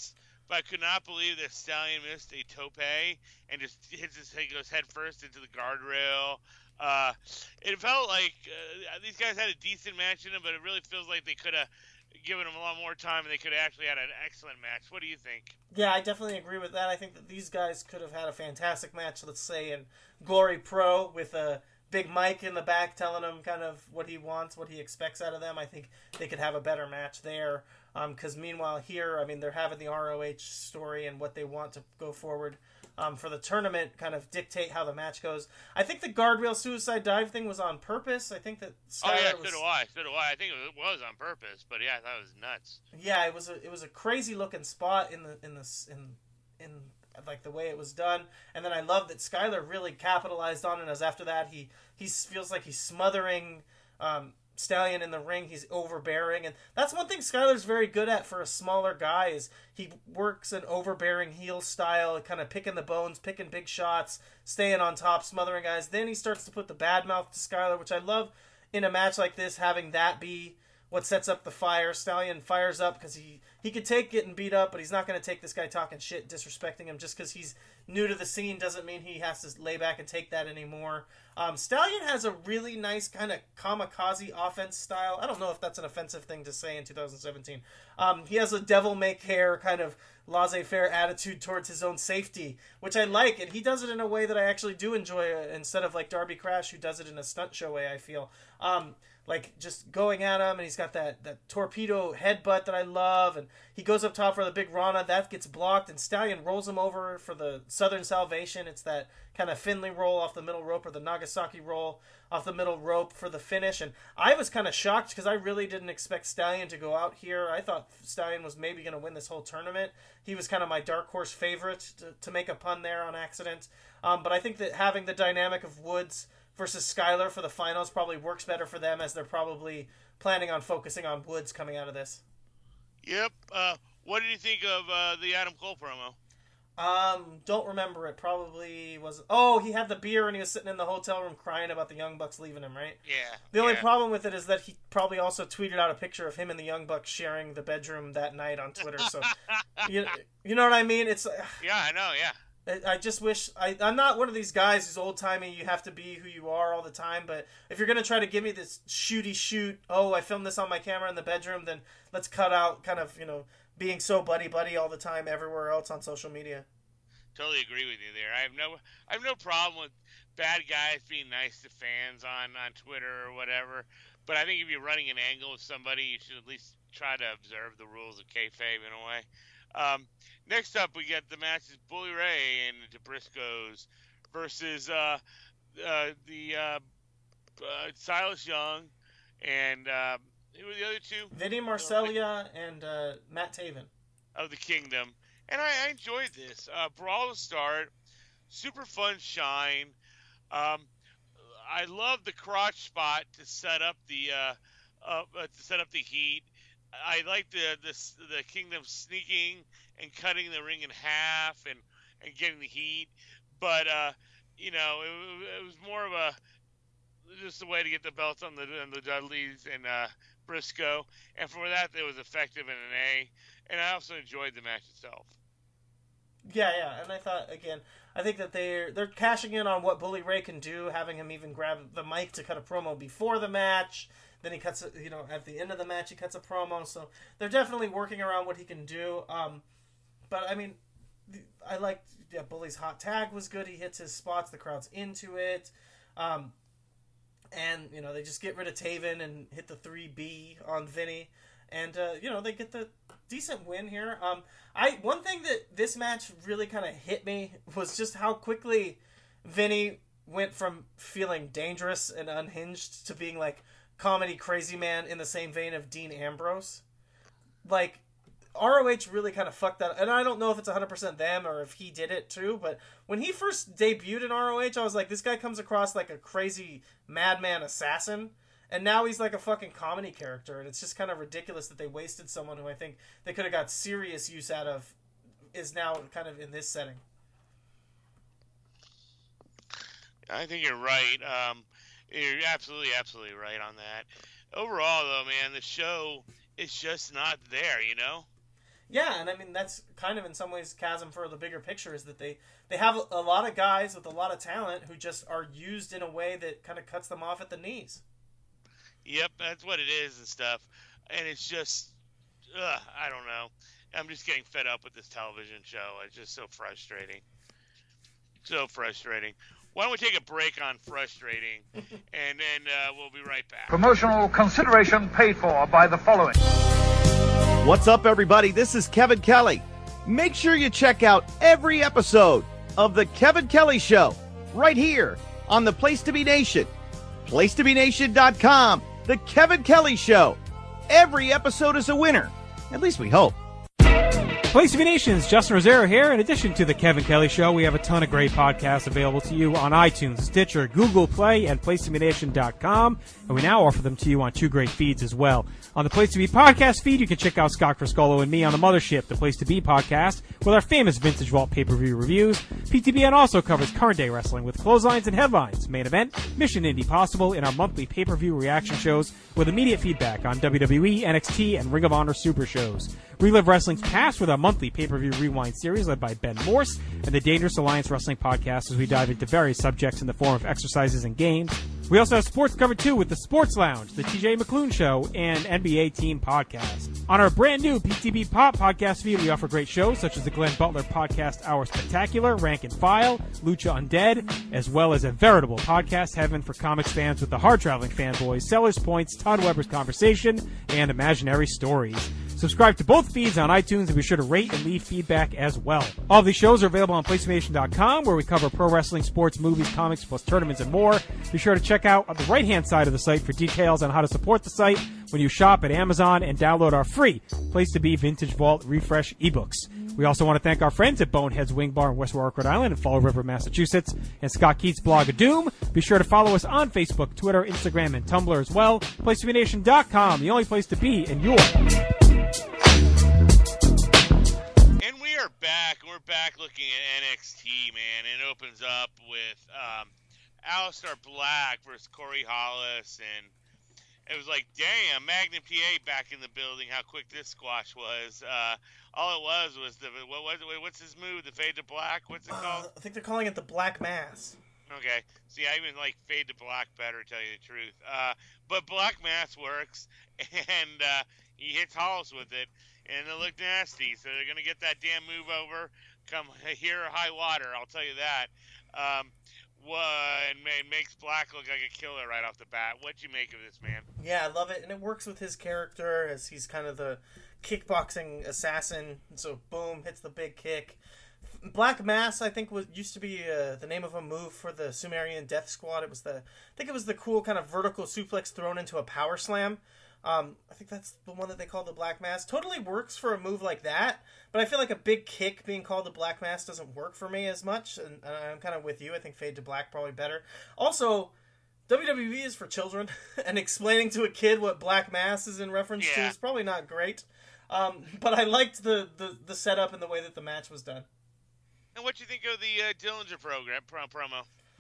but I could not believe that Stallion missed a tope and just hits his head, goes head first into the guardrail. Uh, it felt like uh, these guys had a decent match in them, but it really feels like they could have given them a lot more time and they could have actually had an excellent match. What do you think? Yeah, I definitely agree with that. I think that these guys could have had a fantastic match, let's say, in Glory Pro with a Big Mike in the back telling him kind of what he wants, what he expects out of them. I think they could have a better match there. Because um, meanwhile here, I mean, they're having the R O H story and what they want to go forward um, for the tournament kind of dictate how the match goes. I think the guardrail suicide dive thing was on purpose. I think that Skyler oh yeah, was... so do I. So do I. I think it was on purpose, but yeah, I thought it was nuts. Yeah, it was a it was a crazy looking spot in the in the in in like the way it was done, and then I love that Skyler really capitalized on it. As after that, he he feels like he's smothering um, Stallion in the ring. He's overbearing, and that's one thing Skyler's very good at for a smaller guy. Is he works an overbearing heel style, kind of picking the bones, picking big shots, staying on top, smothering guys. Then he starts to put the bad mouth to Skyler, which I love in a match like this, having that be what sets up the fire. Stallion fires up because he, he could take getting beat up, but he's not going to take this guy talking shit, disrespecting him just because he's new to the scene doesn't mean he has to lay back and take that anymore. Um, Stallion has a really nice kind of kamikaze offense style. I don't know if that's an offensive thing to say in two thousand seventeen. Um, he has a devil-may-care kind of laissez-faire attitude towards his own safety, which I like, and he does it in a way that I actually do enjoy uh, instead of like Darby Crash, who does it in a stunt show way, I feel. Um, like just going at him, and he's got that, that torpedo headbutt that I love, and he goes up top for the big Rana, that gets blocked, and Stallion rolls him over for the Southern Salvation. It's that kind of Finley roll off the middle rope, or the Nagasaki roll off the middle rope for the finish, and I was kind of shocked because I really didn't expect Stallion to go out here. I thought Stallion was maybe going to win this whole tournament. He was kind of my dark horse favorite, to, to make a pun there on accident, um, but I think that having the dynamic of Woods versus Skyler for the finals probably works better for them, as they're probably planning on focusing on Woods coming out of this. Yep. Uh, what did you think of uh, the Adam Cole promo? Um, don't remember it. Probably was. Oh, he had the beer and he was sitting in the hotel room crying about the Young Bucks leaving him, right? Yeah. The only yeah. problem with it is that he probably also tweeted out a picture of him and the Young Bucks sharing the bedroom that night on Twitter. So, you you know what I mean? It's yeah, I know. Yeah. I just wish I, I'm not one of these guys who's old timey. You have to be who you are all the time. But if you're gonna try to give me this shooty shoot, oh, I filmed this on my camera in the bedroom, then let's cut out kind of you know being so buddy buddy all the time everywhere else on social media. Totally agree with you there. I have no I have no problem with bad guys being nice to fans on, on Twitter or whatever. But I think if you're running an angle with somebody, you should at least try to observe the rules of kayfabe in a way. Um, next up, we get the matches Bully Ray and the Briscoes versus uh, uh, the uh, uh, Silas Young and uh, who were the other two? Vinny Marseglia and uh, Matt Taven of the Kingdom. And I, I enjoyed this. Uh, Brawl to start, super fun shine. Um, I love the crotch spot to set up the uh, uh, to set up the heat. I like the, the the Kingdom sneaking and cutting the ring in half and, and getting the heat, but uh, you know it, it was more of a just a way to get the belts on the on the Dudleys and uh, Briscoe, and for that it was effective in an A, and I also enjoyed the match itself. Yeah, yeah, and I thought again, I think that they're they're cashing in on what Bully Ray can do, having him even grab the mic to cut a promo before the match. Then he cuts, you know, at the end of the match, he cuts a promo. So they're definitely working around what he can do. Um, but I mean, I liked yeah, Bully's hot tag was good. He hits his spots, the crowd's into it. Um, and you know they just get rid of Taven and hit the three B on Vinny, and uh, you know they get the decent win here. Um, I one thing that this match really kind of hit me was just how quickly Vinny went from feeling dangerous and unhinged to being like comedy crazy man in the same vein of Dean Ambrose. Like, R O H really kind of fucked that, and I don't know if it's one hundred percent them or if he did it too, but when he first debuted in R O H, I was like, this guy comes across like a crazy madman assassin, and now he's like a fucking comedy character, and it's just kind of ridiculous that they wasted someone who I think they could have got serious use out of, is now kind of in this setting. I think you're right. Um, You're absolutely, absolutely right on that. Overall, though, man, the show is just not there, you know? Yeah, and I mean that's kind of in some ways chasm for the bigger picture is that they they have a lot of guys with a lot of talent who just are used in a way that kind of cuts them off at the knees. Yep, that's what it is and stuff. And it's just, ugh, I don't know. I'm just getting fed up with this television show. It's just so frustrating. So frustrating. Why don't we take a break on frustrating, and then uh, we'll be right back. Promotional consideration paid for by the following. What's up, everybody? This is Kevin Kelly. Make sure you check out every episode of The Kevin Kelly Show right here on the Place to Be Nation. place to be nation dot com. The Kevin Kelly Show. Every episode is a winner. At least we hope. Place to Be Nation's Justin Rosero here. In addition to The Kevin Kelly Show, we have a ton of great podcasts available to you on iTunes, Stitcher, Google Play, and place to be nation dot com. And we now offer them to you on two great feeds as well. On the Place to Be podcast feed, you can check out Scott Friscolo and me on the Mothership, the Place to Be podcast, with our famous Vintage Vault pay-per-view reviews. P T B N also covers current day wrestling with clotheslines and headlines, main event, Mission Indie Possible, in our monthly pay-per-view reaction shows with immediate feedback on W W E, N X T, and Ring of Honor Super shows. Relive Wrestling's past with our monthly pay-per-view rewind series led by Ben Morse and the Dangerous Alliance Wrestling podcast as we dive into various subjects in the form of exercises and games. We also have sports covered too with the Sports Lounge, the T J McClune Show, and N B A Team Podcast. On our brand new P T B Pop podcast feed, we offer great shows such as the Glenn Butler Podcast Hour Spectacular, Rank and File, Lucha Undead, as well as a veritable podcast heaven for comics fans with the hard traveling fanboys, Sellers Points, Todd Weber's Conversation, and Imaginary Stories. Subscribe to both feeds on iTunes and be sure to rate and leave feedback as well. All of these shows are available on place to be nation dot com where we cover pro wrestling, sports, movies, comics, plus tournaments and more. Be sure to check out on the right-hand side of the site for details on how to support the site when you shop at Amazon and download our free Place to Be Vintage Vault Refresh ebooks. We also want to thank our friends at Bonehead's Wing Bar in West Warwick, Rhode Island and Fall River, Massachusetts, and Scott Keats' Blog of Doom. Be sure to follow us on Facebook, Twitter, Instagram, and Tumblr as well. place to be nation dot com, the only place to be in your... And we are back. We're back looking at N X T, man. It opens up with um, Aleister Black versus Corey Hollis, and it was like, damn, Magnum P A back in the building. How quick this squash was. Uh, all it was was the what was it, what's his move? The fade to black. What's it called? Uh, I think they're calling it the Black Mass. Okay. See, I even like fade to black better, to tell you the truth. Uh, but Black Mass works, and uh, he hits Hollis with it, and it looked nasty. So they're gonna get that damn move over, come here or high water. I'll tell you that. Um, and makes Black look like a killer right off the bat. What'd you make of this, man? Yeah, I love it, and it works with his character as he's kind of the kickboxing assassin. So boom, hits the big kick. Black Mass, I think, was used to be uh, the name of a move for the Sumerian Death Squad. It was the, I think it was the cool kind of vertical suplex thrown into a power slam. Um, I think that's the one that they call the Black Mass. Totally works for a move like that, but I feel like a big kick being called the Black Mass doesn't work for me as much, and, and I'm kind of with you. I think Fade to Black probably better. Also, W W E is for children, and explaining to a kid what Black Mass is in reference yeah. to is probably not great. Um, but I liked the, the, the setup and the way that the match was done. And what you think of the uh, Dillinger program pro- promo?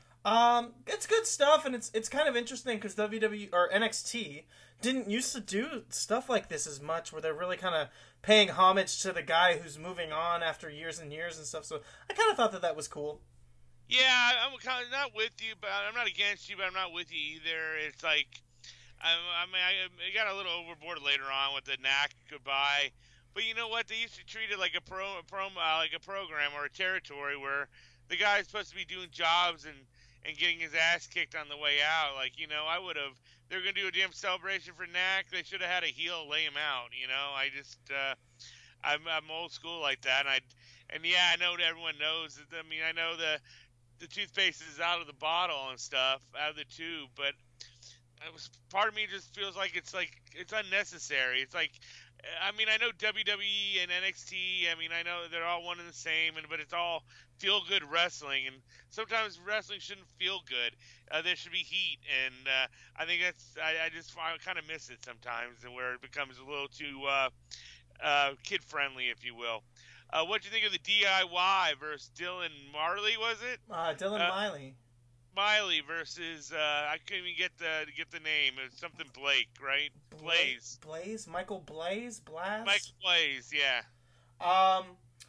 Um, it's good stuff, and it's it's kind of interesting because W W E or N X T didn't used to do stuff like this as much, where they're really kind of paying homage to the guy who's moving on after years and years and stuff. So I kind of thought that that was cool. Yeah, I'm kind of not with you, but I'm not against you, but I'm not with you either. It's like, I, I mean, I, I got a little overboard later on with the knack goodbye. But you know what? They used to treat it like a pro, a pro uh, like a program or a territory where the guy's supposed to be doing jobs and, and getting his ass kicked on the way out. Like, you know, I would have. They're gonna do a damn celebration for Knack. They should have had a heel lay him out. You know, I just, uh, I'm, I'm old school like that. And I, and yeah, I know that everyone knows. I mean, I know the, the toothpaste is out of the bottle and stuff, out of the tube, but it was, part of me just feels like it's like it's unnecessary. It's like. I mean, I know W W E and N X T, I mean, I know they're all one and the same, and but it's all feel-good wrestling, and sometimes wrestling shouldn't feel good. Uh, there should be heat, and uh, I think that's, I, I just I kind of miss it sometimes, and where it becomes a little too uh, uh, kid-friendly, if you will. Uh, what do you think of the D I Y versus Dylan Marley, was it? Uh, Dylan uh, Miley. Miley versus uh, I couldn't even get the get the name. It was something Blake, right? Blaze. Blaze. Michael Blaze. Blaz. Michael Blaze. Yeah. Um,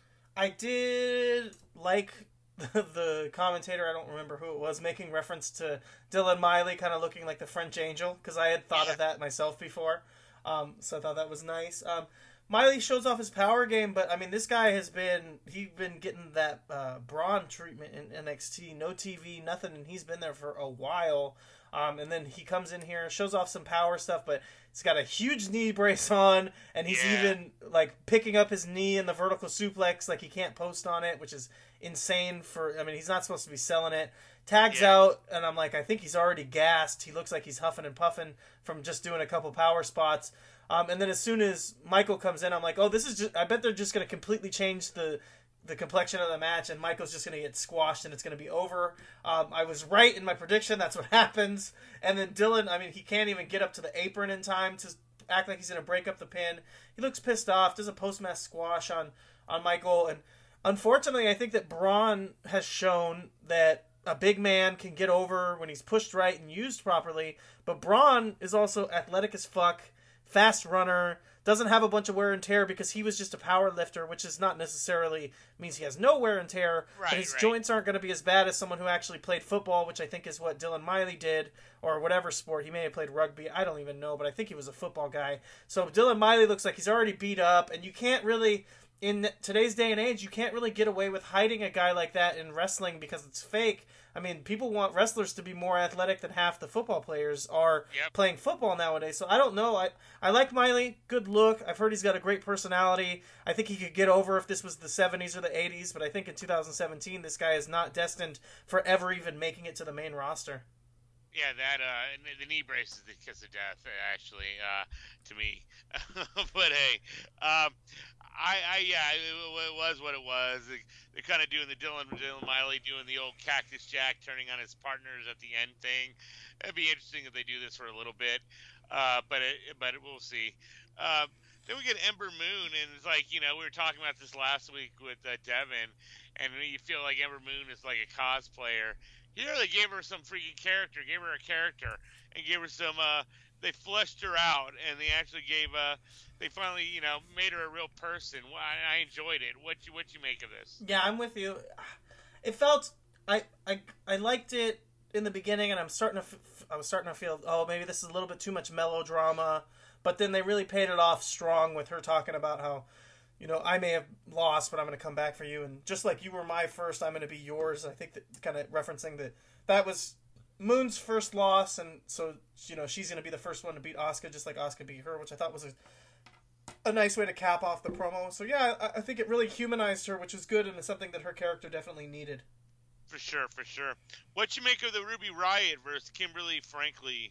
I did like the, the commentator, I don't remember who it was, making reference to Dylan Miley kind of looking like the French Angel, because I had thought Yeah. of that myself before. Um, so I thought that was nice. Um, Miley shows off his power game, but I mean, this guy has been, he's been getting that uh, Braun treatment in N X T, no T V, nothing, and he's been there for a while. Um, and then he comes in here, shows off some power stuff, but he's got a huge knee brace on, and he's Yeah. even like picking up his knee in the vertical suplex, like he can't post on it, which is insane for, I mean, he's not supposed to be selling it. Tags Yeah. out, and I'm like, I think he's already gassed. He looks like he's huffing and puffing from just doing a couple power spots. Um, and then as soon as Michael comes in, I'm like, oh, this is just, I bet they're just going to completely change the the complexion of the match, and Michael's just going to get squashed, and it's going to be over. Um, I was right in my prediction. That's what happens. And then Dylan, I mean, he can't even get up to the apron in time to act like he's going to break up the pin. He looks pissed off, does a post-match squash on, on Michael. And unfortunately, I think that Braun has shown that a big man can get over when he's pushed right and used properly. But Braun is also athletic as fuck, fast runner, doesn't have a bunch of wear and tear because he was just a power lifter, which is not necessarily means he has no wear and tear, Right, but his right. joints aren't going to be as bad as someone who actually played football, which I think is what Dylan Miley did, or whatever sport. He may have played rugby. I don't even know, but I think he was a football guy. So Dylan Miley looks like he's already beat up, and you can't really, in today's day and age, you can't really get away with hiding a guy like that in wrestling because it's fake. I mean, people want wrestlers to be more athletic than half the football players are Yep. playing football nowadays. So I don't know. I, I like Miley. Good look. I've heard he's got a great personality. I think he could get over if this was the seventies or the eighties, but I think in two thousand seventeen, this guy is not destined for ever even making it to the main roster. Yeah, that uh, and the knee brace is the kiss of death, uh, actually, uh, to me. But hey, um, I, I, yeah, it, it was what it was. They, they're kind of doing the Dylan, Dylan Miley doing the old Cactus Jack, turning on his partners at the end thing. It'd be interesting if they do this for a little bit, uh, but it, but we'll see. Um, then we get Ember Moon, and it's like, you know, we were talking about this last week with uh, Devin, and you feel like Ember Moon is like a cosplayer. Here they gave her some freaking character, gave her a character, and gave her some, uh, they fleshed her out, and they actually gave, uh, they finally, you know, made her a real person. Well, I, I enjoyed it. What you, what you make of this? Yeah, I'm with you. It felt I I I liked it in the beginning, and I'm starting to f- I was starting to feel, oh, maybe this is a little bit too much melodrama. But then they really paid it off strong with her talking about how, you know, I may have lost, but I'm going to come back for you, and just like you were my first, I'm going to be yours. I think that kind of referencing that that was Moon's first loss, and so, you know, she's going to be the first one to beat Asuka, just like Asuka beat her, which I thought was a a nice way to cap off the promo. So yeah, I, I think it really humanized her, which is good, and it's something that her character definitely needed. For sure, for sure. What you make of the Ruby Riott versus Kimberly Frankly?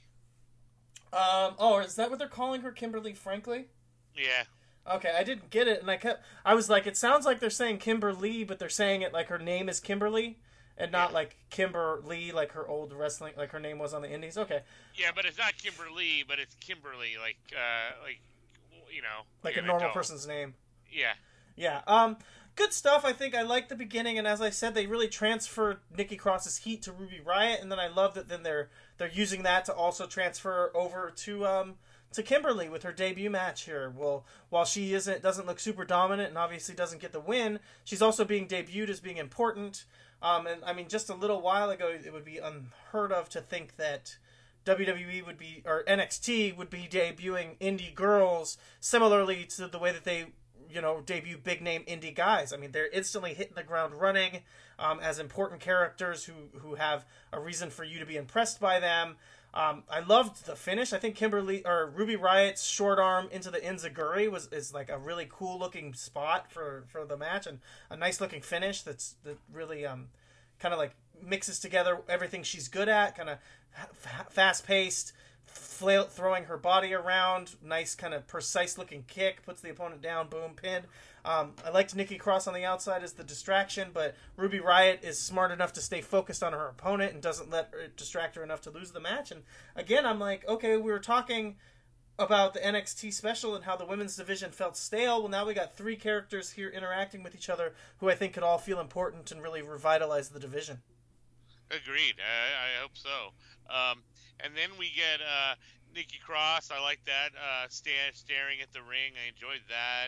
Um, oh, is that what they're calling her, Kimberly Frankly? Yeah. Okay, I didn't get it, and I kept, I was like, it sounds like they're saying Kimberly, but they're saying it like her name is Kimberly, and not Yeah. like Kimberly, like her old wrestling, like her name was on the Indies. Okay, Yeah, but it's not Kimberly, but it's Kimberly, like, uh, like, you know, like a an normal adult. person's name. Yeah. Yeah, um, good stuff. I think I liked the beginning, and as I said, they really transferred Nikki Cross's heat to Ruby Riott, and then I love that then they're they're using that to also transfer over to um to Kimberly with her debut match here. Well, while she isn't doesn't look super dominant and obviously doesn't get the win, she's also being debuted as being important. Um, and I mean, just a little while ago, it would be unheard of to think that W W E would be, or N X T would be debuting indie girls similarly to the way that they, you know, debut big name indie guys. I mean, they're instantly hitting the ground running um, as important characters who, who have a reason for you to be impressed by them. Um, I loved the finish. I think Kimberly or Ruby Riott's short arm into the Enziguri was is like a really cool looking spot for, for the match, and a nice looking finish that's that really um kind of like mixes together everything she's good at, kind of fast paced, flail, throwing her body around, nice kind of precise looking kick, puts the opponent down, boom, pin. Um, I liked Nikki Cross on the outside as the distraction, but Ruby Riott is smart enough to stay focused on her opponent and doesn't let it distract her enough to lose the match. And again, I'm like, okay, we were talking about the N X T special and how the women's division felt stale. Well, now we got three characters here interacting with each other who I think could all feel important and really revitalize the division. Agreed. I, I hope so. Um, and then we get uh, Nikki Cross. I like that. Uh, stand, staring at the ring. I enjoyed that.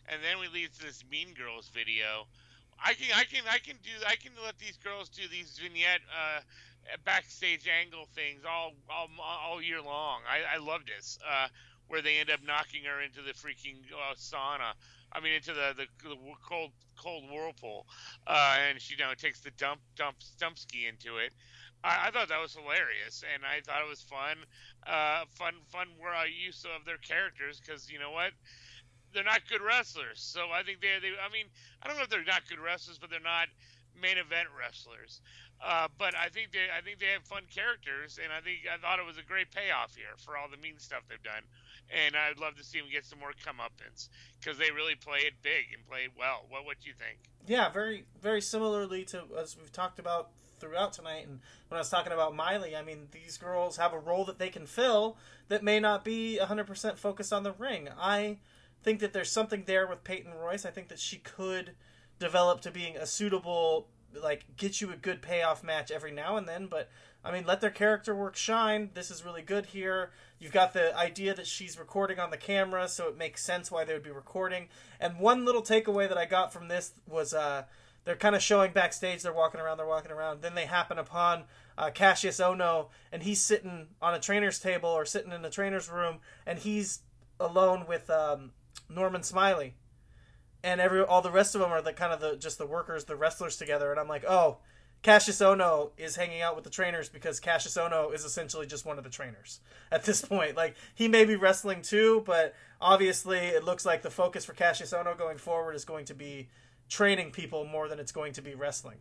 and then we lead to this Mean Girls video. I can I can I can do I can let these girls do these vignette uh, backstage angle things all all, all year long. I, I love this uh, where they end up knocking her into the freaking uh, sauna. I mean into the, the, the cold cold whirlpool, uh, and she you know takes the dump dump dump ski into it. I, I thought that was hilarious, and I thought it was fun, uh, fun fun uh, use of their characters because you know what. They're not good wrestlers, so I think they, they. I mean, I don't know if they're not good wrestlers, but they're not main event wrestlers. Uh, but I think they, I think they have fun characters, and I think I thought it was a great payoff here for all the mean stuff they've done. And I'd love to see them get some more comeuppance because they really play it big and play it well. What What do you think? Yeah, very very similarly to as we've talked about throughout tonight, and when I was talking about Miley, I mean, these girls have a role that they can fill that may not be one hundred percent focused on the ring. I think that there's something there with Peyton Royce. I think that she could develop to being a suitable, like, get you a good payoff match every now and then. But, I mean, let their character work shine. This is really good here. You've got the idea that she's recording on the camera, so it makes sense why they would be recording. And one little takeaway that I got from this was uh, they're kind of showing backstage. They're walking around, they're walking around. Then they happen upon uh, Cassius Ohno, and he's sitting on a trainer's table or sitting in the trainer's room, and he's alone with... Um, Norman Smiley, and every all the rest of them are the kind of the just the workers, the wrestlers together. And I'm like, oh, Cassius Ohno is hanging out with the trainers because Cassius Ohno is essentially just one of the trainers at this point. Like, he may be wrestling too, but obviously it looks like the focus for Cassius Ohno going forward is going to be training people more than it's going to be wrestling.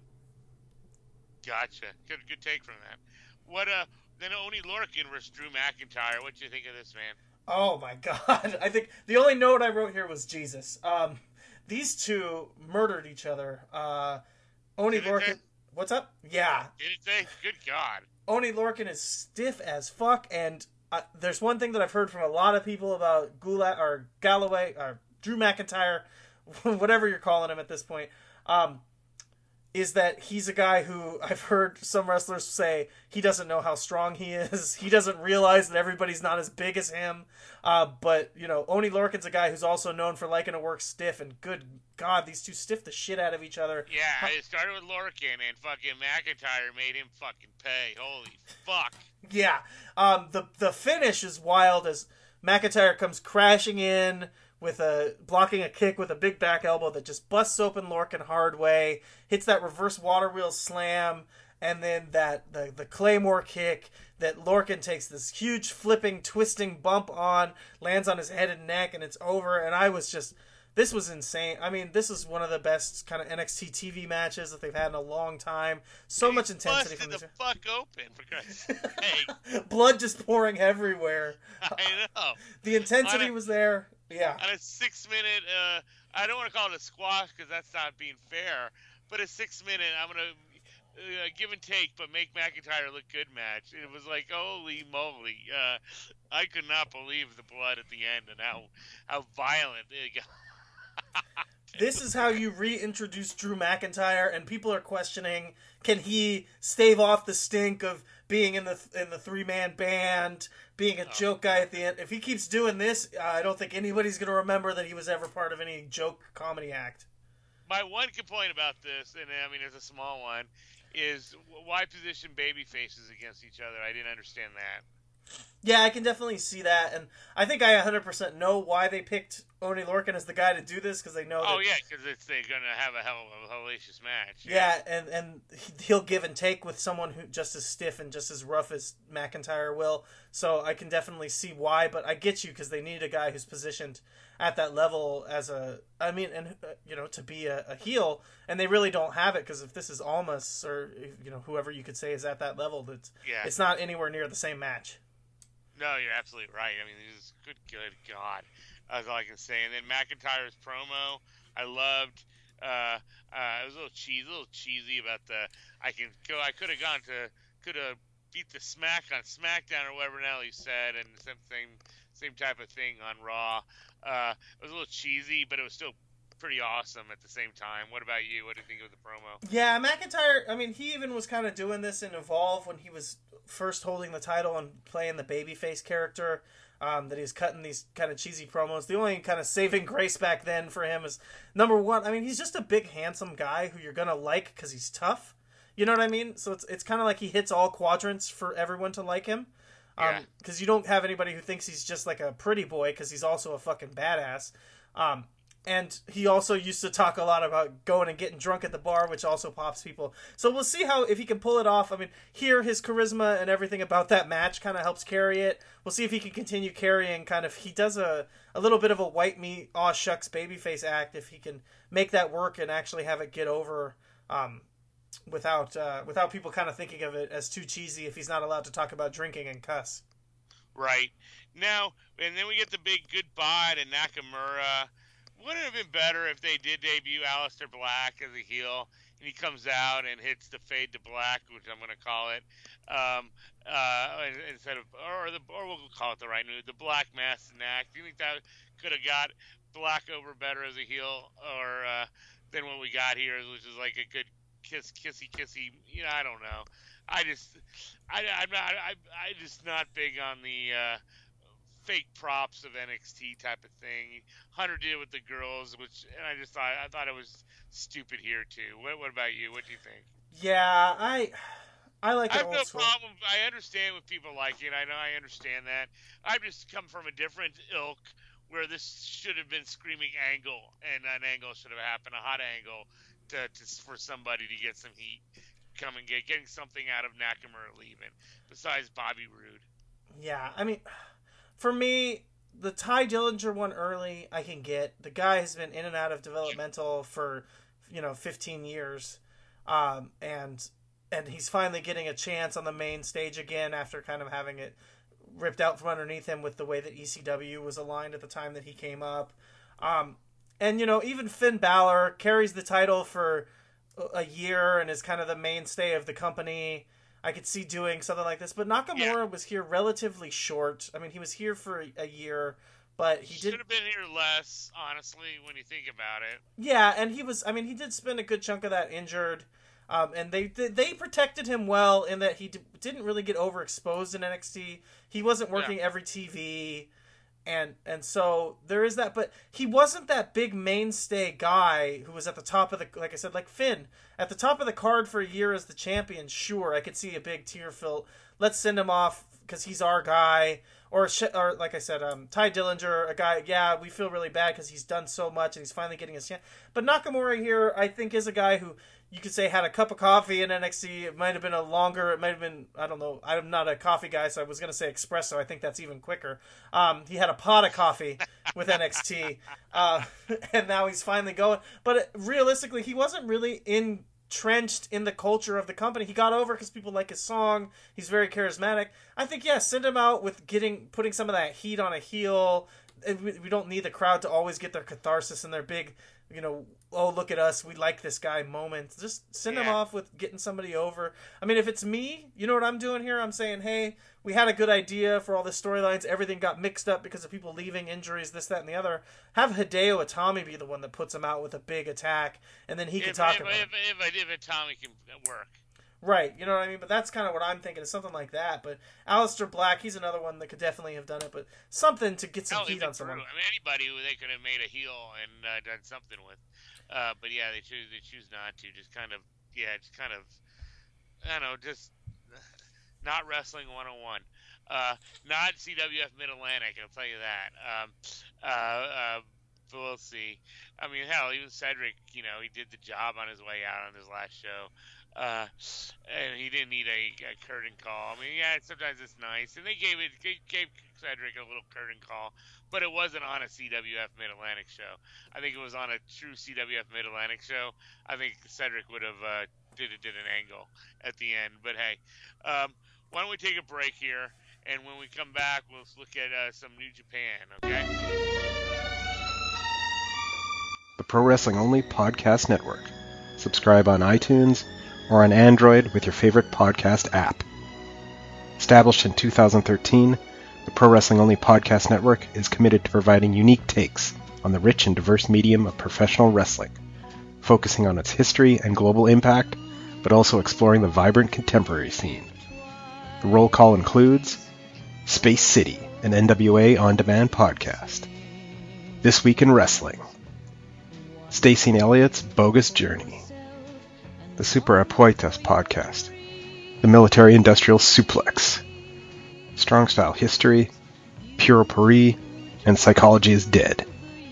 Gotcha. Good good take from that. What uh then Oney Lorcan versus Drew McIntyre. What do you think of this, man? Oh my god. I think the only note I wrote here was Jesus. Um, these two murdered each other. Uh, Oney Lorcan... What's up? Yeah. Did it say? Good God. Oney Lorcan is stiff as fuck, and uh, there's one thing that I've heard from a lot of people about Gula, or Galloway, or Drew McIntyre, whatever you're calling him at this point, um, is that he's a guy who I've heard some wrestlers say he doesn't know how strong he is. He doesn't realize that everybody's not as big as him. Uh, but, you know, Oney Lorcan's a guy who's also known for liking to work stiff, and good God, these two stiff the shit out of each other. Yeah, it started with Lorcan, and fucking McIntyre made him fucking pay. Holy fuck. Yeah. Um, the, the finish is wild as McIntyre comes crashing in, with a blocking a kick with a big back elbow that just busts open Lorcan hard way, hits that reverse water wheel slam, and then that the the Claymore kick that Lorcan takes this huge flipping, twisting bump on, lands on his head and neck, and it's over. And I was just, this was insane. I mean, this is one of the best kind of N X T T V matches that they've had in a long time. So he much intensity busted from the this. fuck open, for Christ's sake. Blood just pouring everywhere. I know. The intensity a, was there. Yeah. On a six minute, uh, I don't want to call it a squash because that's not being fair, but a six minute, I'm going to uh, give and take, but make McIntyre look good match. It was like, holy moly. Uh, I could not believe the blood at the end and how, how violent it got. This is how you reintroduce Drew McIntyre, and people are questioning, can he stave off the stink of being in the in the three-man band, being a oh. joke guy at the end? If he keeps doing this, uh, I don't think anybody's going to remember that he was ever part of any joke comedy act. My one complaint about this, and I mean it's a small one, is why position baby faces against each other? I didn't understand that. Yeah, I can definitely see that, and I think I one hundred percent know why they picked Oney Lorcan as the guy to do this, because they know Oh, that, yeah, because they're going to have a hell of a hellacious match. Yeah, yeah and, and he'll give and take with someone who just as stiff and just as rough as McIntyre will, so I can definitely see why, but I get you, because they need a guy who's positioned at that level as a, I mean, and uh, you know, to be a, a heel, and they really don't have it, because if this is Almas, or, you know, whoever you could say is at that level, that's, yeah. It's not anywhere near the same match. No, you're absolutely right. I mean, this is good, good God. That's all I can say. And then McIntyre's promo, I loved. Uh, uh, it was a little cheesy, a little cheesy about the. I can go. I could have gone to, could have beat the smack on SmackDown or whatever now he said, and same same same type of thing on Raw. Uh, it was a little cheesy, but it was still pretty awesome at the same time. What about you? What do you think of the promo? Yeah, McIntyre, I mean, he even was kind of doing this in Evolve when he was first holding the title and playing the babyface character, um, that he's cutting these kind of cheesy promos. The only kind of saving grace back then for him is, number one, I mean, he's just a big, handsome guy who you're going to like because he's tough. You know what I mean? So it's it's kind of like he hits all quadrants for everyone to like him. Um, because you don't have anybody who thinks he's just like a pretty boy, because he's also a fucking badass. Um, and he also used to talk a lot about going and getting drunk at the bar, which also pops people. So we'll see how, if he can pull it off. I mean, here, his charisma and everything about that match kind of helps carry it. We'll see if he can continue carrying kind of, he does a, a little bit of a white meat, aw shucks babyface act, if he can make that work and actually have it get over, um, without uh, without people kind of thinking of it as too cheesy if he's not allowed to talk about drinking and cuss. Right. Now, and then we get the big goodbye to Nakamura. Wouldn't it have been better if they did debut Aleister Black as a heel, and he comes out and hits the fade to black, which I'm going to call it, um, uh, instead of, or the, or we'll call it the right name, the Black Mass and Act. Do you think that could have got Black over better as a heel, or uh, than what we got here, which is like a good kiss, kissy, kissy? You know, I don't know. I just, I, I'm not, I, I just not big on the uh, fake props of N X T type of thing. Hunter did it with the girls, which, and I just thought, I thought it was stupid here too. What, what about you? What do you think? Yeah, I, I like it I have old no school. problem. I understand when people like it. I know, I understand that. I've just come from a different ilk where this should have been screaming angle, and an angle should have happened, a hot angle, to, to for somebody to get some heat. Come and get getting something out of Nakamura leaving, besides Bobby Roode. Yeah, I mean, for me, the Ty Dillinger one early, I can get. The guy has been in and out of developmental for, you know, fifteen years, um, and and he's finally getting a chance on the main stage again after kind of having it ripped out from underneath him with the way that E C W was aligned at the time that he came up. Um, and, you know, even Finn Balor carries the title for a year and is kind of the mainstay of the company. I could see doing something like this, but Nakamura yeah. was here relatively short. I mean, he was here for a year, but he should did have been here less, honestly, when you think about it. Yeah, and he was. I mean, he did spend a good chunk of that injured, um, and they they protected him well in that he d- didn't really get overexposed in N X T. He wasn't working yeah. every T V. And and so there is that, but he wasn't that big mainstay guy who was at the top of the, like I said, like Finn, at the top of the card for a year as the champion. Sure, I could see a big tear fill. Let's send him off because he's our guy. Or, or like I said, um, Ty Dillinger, a guy, yeah, we feel really bad because he's done so much and he's finally getting his chance. But Nakamura here, I think, is a guy who you could say had a cup of coffee in N X T. It might have been a longer, it might have been, I don't know, I'm not a coffee guy, so I was going to say espresso. I think that's even quicker. Um, he had a pot of coffee with N X T, uh, and now he's finally going. But realistically, he wasn't really entrenched in the culture of the company. He got over because people like his song. He's very charismatic. I think, yeah, send him out with getting putting some of that heat on a heel. We don't need the crowd to always get their catharsis and their big, you know, oh, look at us, we like this guy moment. Just send yeah. him off with getting somebody over. I mean, if it's me, you know what I'm doing here? I'm saying, hey, we had a good idea for all the storylines. Everything got mixed up because of people leaving, injuries, this, that, and the other. Have Hideo Itami be the one that puts him out with a big attack, and then he can if, talk if, about if, it. If, if, if Itami can work. Right, you know what I mean? But that's kind of what I'm thinking, is something like that. But Aleister Black, he's another one that could definitely have done it, but something to get some Hell, heat on someone. I mean, anybody who they could have made a heel and uh, done something with. Uh, but yeah, they choose they choose not to. Just kind of, yeah, just kind of, I don't know, just not wrestling one oh one. Uh, not C W F Mid-Atlantic, I'll tell you that. Um, uh, uh, but we'll see. I mean, hell, even Cedric, you know, he did the job on his way out on his last show. Uh, and he didn't need a, a curtain call. I mean, yeah, sometimes it's nice. And they gave it they gave Cedric a little curtain call, but it wasn't on a C W F Mid-Atlantic show. I think it was on a true C W F Mid-Atlantic show. I think Cedric would have uh, did, did an angle at the end. But hey, um, why don't we take a break here? And when we come back, we'll look at uh, some New Japan, okay? The Pro Wrestling Only Podcast Network. Subscribe on iTunes or on Android with your favorite podcast app. Established in two thousand thirteen, the Pro Wrestling Only Podcast Network is committed to providing unique takes on the rich and diverse medium of professional wrestling, focusing on its history and global impact, but also exploring the vibrant contemporary scene. The roll call includes Space City, an N W A on-demand podcast. This Week in Wrestling, Stacey and Elliott's Bogus Journey, the Super Apuestas podcast, the Military Industrial Suplex, Strong Style History, Puro Paris, and Psychology is Dead.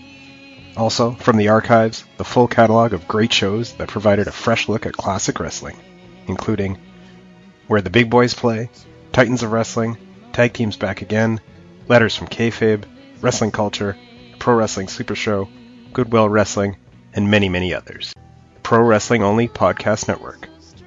Also, from the archives, the full catalog of great shows that provided a fresh look at classic wrestling, including Where the Big Boys Play, Titans of Wrestling, Tag Teams Back Again, Letters from Kayfabe, Wrestling Culture, Pro Wrestling Super Show, Goodwill Wrestling, and many, many others. The Pro Wrestling Only Podcast Network.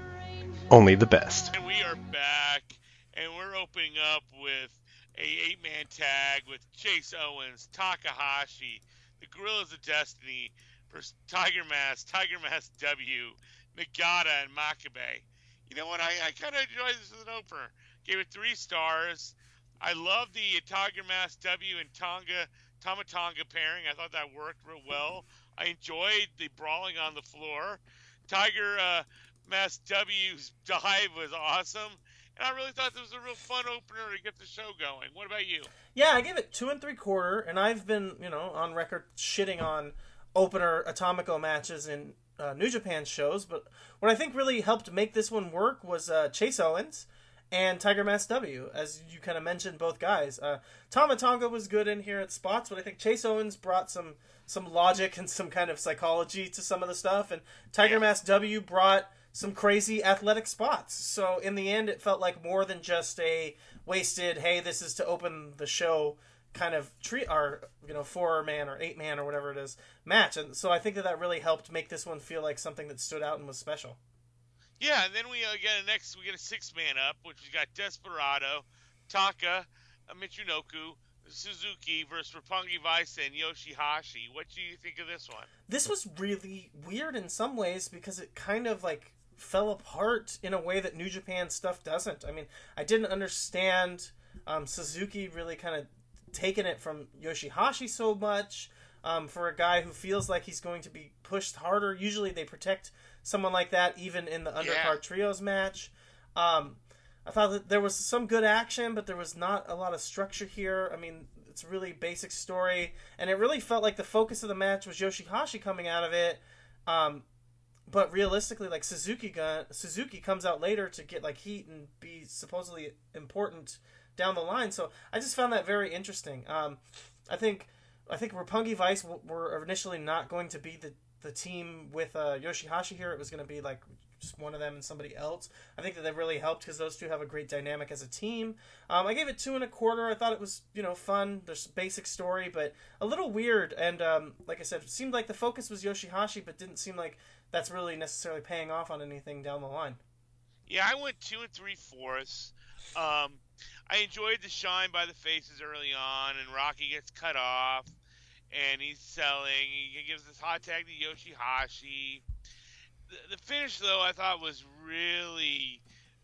Only the best. And we are back, and we're opening up with a eight-man tag with Chase Owens, Takahashi, the Gorillas of Destiny versus Tiger Mask, Tiger Mask W, Nagata, and Makabe. You know what? I, I kind of enjoyed this as an opener. Gave it three stars. I love the Tiger Mask W and Tonga, Tama Tonga pairing. I thought that worked real well. I enjoyed the brawling on the floor. Tiger uh, Mask W's dive was awesome. And I really thought this was a real fun opener to get the show going. What about you? Yeah, I gave it two and three quarter, and I've been, you know, on record shitting on opener Atomico matches in uh, New Japan shows, but what I think really helped make this one work was uh, Chase Owens and Tiger Mask W, as you kind of mentioned, both guys. Uh, Tama Tonga was good in here at spots, but I think Chase Owens brought some some logic and some kind of psychology to some of the stuff, and Tiger Mask W brought some crazy athletic spots. So in the end, it felt like more than just a wasted, hey, this is to open the show kind of treat our, you know, four man or eight man or whatever it is match. And so I think that that really helped make this one feel like something that stood out and was special. Yeah, and then we uh, get a next, we get a six man up, which we got Desperado, Taka, uh, Michinoku, Suzuki versus Roppongi Vice and Yoshihashi. What do you think of this one? This was really weird in some ways because it kind of like fell apart in a way that New Japan stuff doesn't. I mean, I didn't understand um, Suzuki really kind of taking it from Yoshihashi so much. Um, for a guy who feels like he's going to be pushed harder, usually they protect someone like that even in the undercard yeah. trios match. Um, I thought that there was some good action, but there was not a lot of structure here. I mean, it's a really basic story, and it really felt like the focus of the match was Yoshihashi coming out of it. Um, but realistically, like Suzuki, gun, Suzuki comes out later to get like heat and be supposedly important down the line. So I just found that very interesting. Um, I think I think Roppongi Vice were initially not going to be the the team with uh, Yoshihashi here. It was going to be like just one of them and somebody else. I think that they really helped because those two have a great dynamic as a team. Um, I gave it two and a quarter. I thought it was, you know, fun. There's a basic story, but a little weird. And um, like I said, it seemed like the focus was Yoshihashi, but didn't seem like that's really necessarily paying off on anything down the line. Yeah, I went two and three fourths. Um, I enjoyed the shine by the faces early on, and Rocky gets cut off. And he's selling. He gives this hot tag to Yoshihashi. The, the finish, though, I thought was really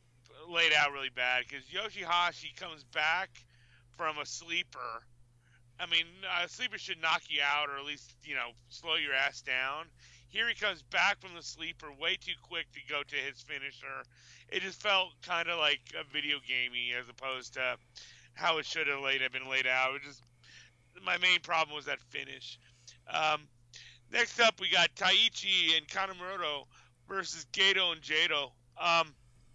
laid out really bad because Yoshihashi comes back from a sleeper. I mean, a sleeper should knock you out or at least, you know, slow your ass down. Here he comes back from the sleeper way too quick to go to his finisher. It just felt kind of like a video gamey as opposed to how it should have laid, have been laid out. It just my main problem was that finish. Um, next up, we got Taichi and Kanemura versus Gato and Jado. Um,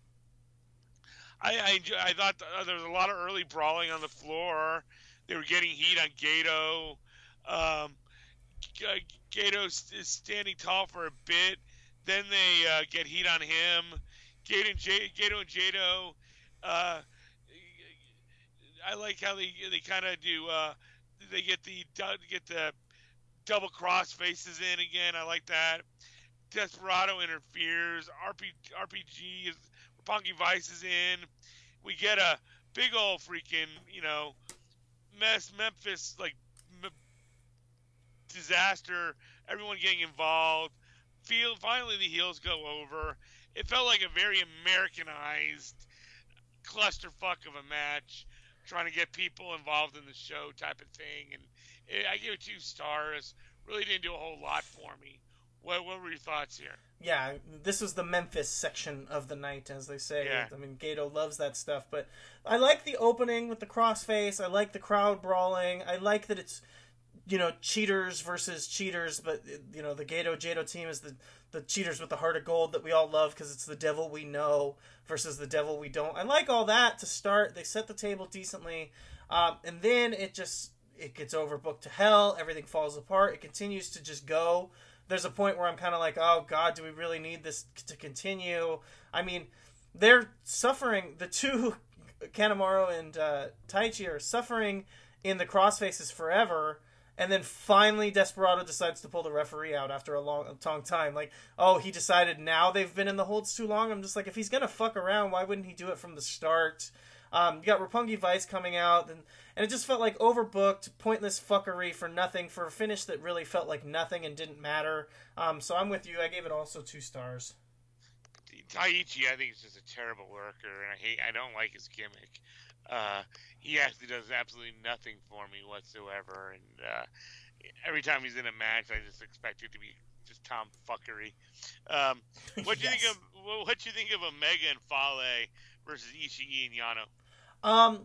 I I, enjoy, I thought th- there was a lot of early brawling on the floor. They were getting heat on Gato. Um, Gato is standing tall for a bit. Then they uh, get heat on him. Gato and, J- Gato and Jado. Uh, I like how they they kind of do. Uh, They get the get the double cross faces in again. I like that. Desperado interferes. R P, R P G is Roppongi Vice is in. We get a big old freaking you know mess Memphis like m- disaster. Everyone getting involved. Feel finally the heels go over. It felt like a very Americanized clusterfuck of a match. trying to get people involved in the show type of thing. And it, I give it two stars. Really didn't do a whole lot for me. What, what were your thoughts here? Yeah, this was the Memphis section of the night, as they say. Yeah. I mean, Gato loves that stuff, but I like the opening with the crossface. I like the crowd brawling. I like that it's, you know, cheaters versus cheaters, but, you know, the Gato Jado team is the, the cheaters with the heart of gold that we all love because it's the devil we know versus the devil we don't. I like all that to start. They set the table decently, um, and then it just, it gets overbooked to hell. Everything falls apart. It continues to just go. There's a point where I'm kind of like, oh, God, do we really need this to continue? I mean, they're suffering. The two, Kanemaru and uh, Taichi, are suffering in the crossfaces forever, and then finally Desperado decides to pull the referee out after a long, a long time. Like, oh, he decided now they've been in the holds too long? I'm just like, if he's going to fuck around, why wouldn't he do it from the start? Um, you got Roppongi Vice coming out, and, and it just felt like overbooked, pointless fuckery for nothing, for a finish that really felt like nothing and didn't matter. Um, so I'm with you. I gave it also two stars. Taichi, I think, is just a terrible worker, and I hate. I don't like his gimmick. Uh, he actually does absolutely nothing for me whatsoever, and uh, every time he's in a match, I just expect it to be just Tom fuckery. Um, what do you Yes. think of what do you think of Omega and Fale versus Ishii and Yano? Um,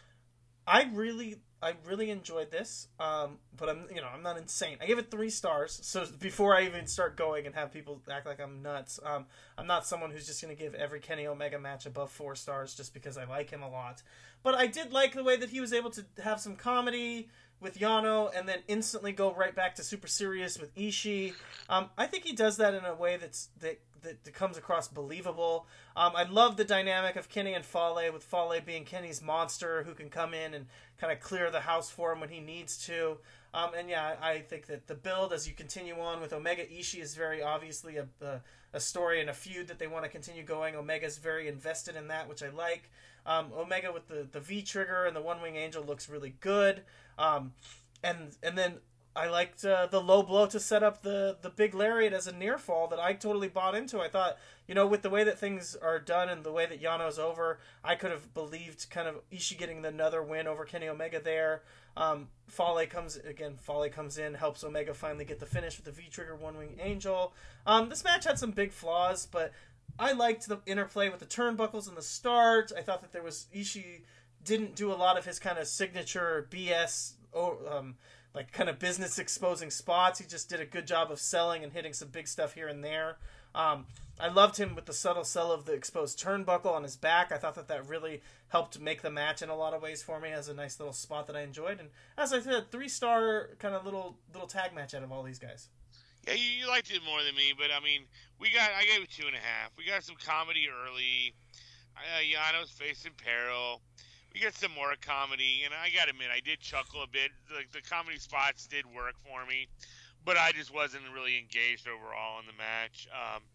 I really, I really enjoyed this. Um, but I'm, you know, I'm not insane. I gave it three stars. So before I even start going and have people act like I'm nuts, um, I'm not someone who's just going to give every Kenny Omega match above four stars just because I like him a lot. But I did like the way that he was able to have some comedy with Yano and then instantly go right back to super serious with Ishii. Um, I think he does that in a way that's that. That, that comes across believable. Um, I love the dynamic of Kenny and Fale, with Fale being Kenny's monster who can come in and kind of clear the house for him when he needs to. Um, and yeah, I think that the build as you continue on with Omega Ishii is very obviously a, a, a story and a feud that they want to continue going. Omega's very invested in that, which I like. Um, Omega with the, the V-trigger and the One-Wing Angel looks really good. Um, and and then I liked uh, the low blow to set up the, the big lariat as a near fall that I totally bought into. I thought, you know, with the way that things are done and the way that Yano's over, I could have believed kind of Ishii getting another win over Kenny Omega there. Um, Fale comes, again, Fale comes in, helps Omega finally get the finish with the V-trigger One-Wing Angel. Um, this match had some big flaws, but I liked the interplay with the turnbuckles in the start. I thought that there was, Ishii didn't do a lot of his kind of signature B S, or, um, like kind of business exposing spots. He just did a good job of selling and hitting some big stuff here and there. Um, I loved him with the subtle sell of the exposed turnbuckle on his back. I thought that that really helped make the match in a lot of ways for me as a nice little spot that I enjoyed. And as I said, three star kind of little little tag match out of all these guys. Yeah, you, you liked it more than me, but I mean, we got I gave it two and a half. We got some comedy early. Uh, Yano's facing peril. We get some more comedy, and I gotta admit, I did chuckle a bit. Like the comedy spots did work for me, but I just wasn't really engaged overall in the match. Um,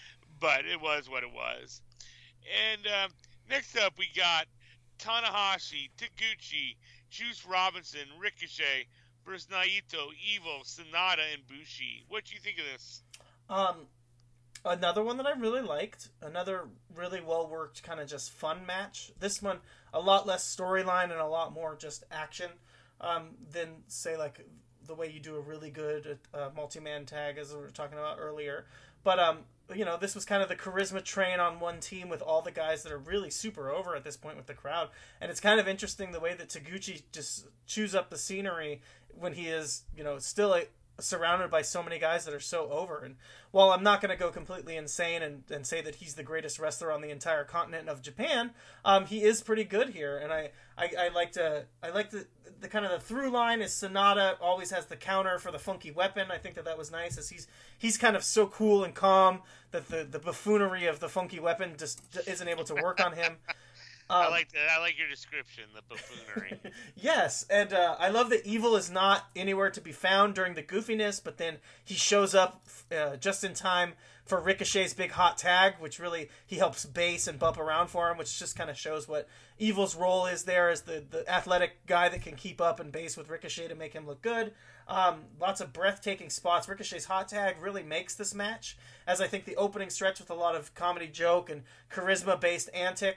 but it was what it was. And um, next up, we got Tanahashi, Taguchi, Juice Robinson, Ricochet versus Naito, Evil, Sonata, and Bushi. What do you think of this? Um, another one that I really liked. Another really well worked kind of just fun match. This one a lot less storyline and a lot more just action um, than say like the way you do a really good uh, multi-man tag as we were talking about earlier. But um, you know, this was kind of the charisma train on one team with all the guys that are really super over at this point with the crowd. And it's kind of interesting the way that Taguchi just chews up the scenery when he is, you know, still a, surrounded by so many guys that are so over. And while I'm not going to go completely insane and, and say that he's the greatest wrestler on the entire continent of Japan, um, he is pretty good here. And I, I, I like to, I like the, the kind of the through line is Sonata always has the counter for the funky weapon. I think that that was nice as he's, he's kind of so cool and calm that the, the buffoonery of the funky weapon just isn't able to work on him. Um, I like that. I like your description, the buffoonery. Yes, and uh, I love that Evil is not anywhere to be found during the goofiness, but then he shows up uh, just in time for Ricochet's big hot tag, which really he helps base and bump around for him, which just kind of shows what Evil's role is there as the, the athletic guy that can keep up and base with Ricochet to make him look good. Um, lots of breathtaking spots. Ricochet's hot tag really makes this match, as I think the opening stretch with a lot of comedy joke and charisma-based antics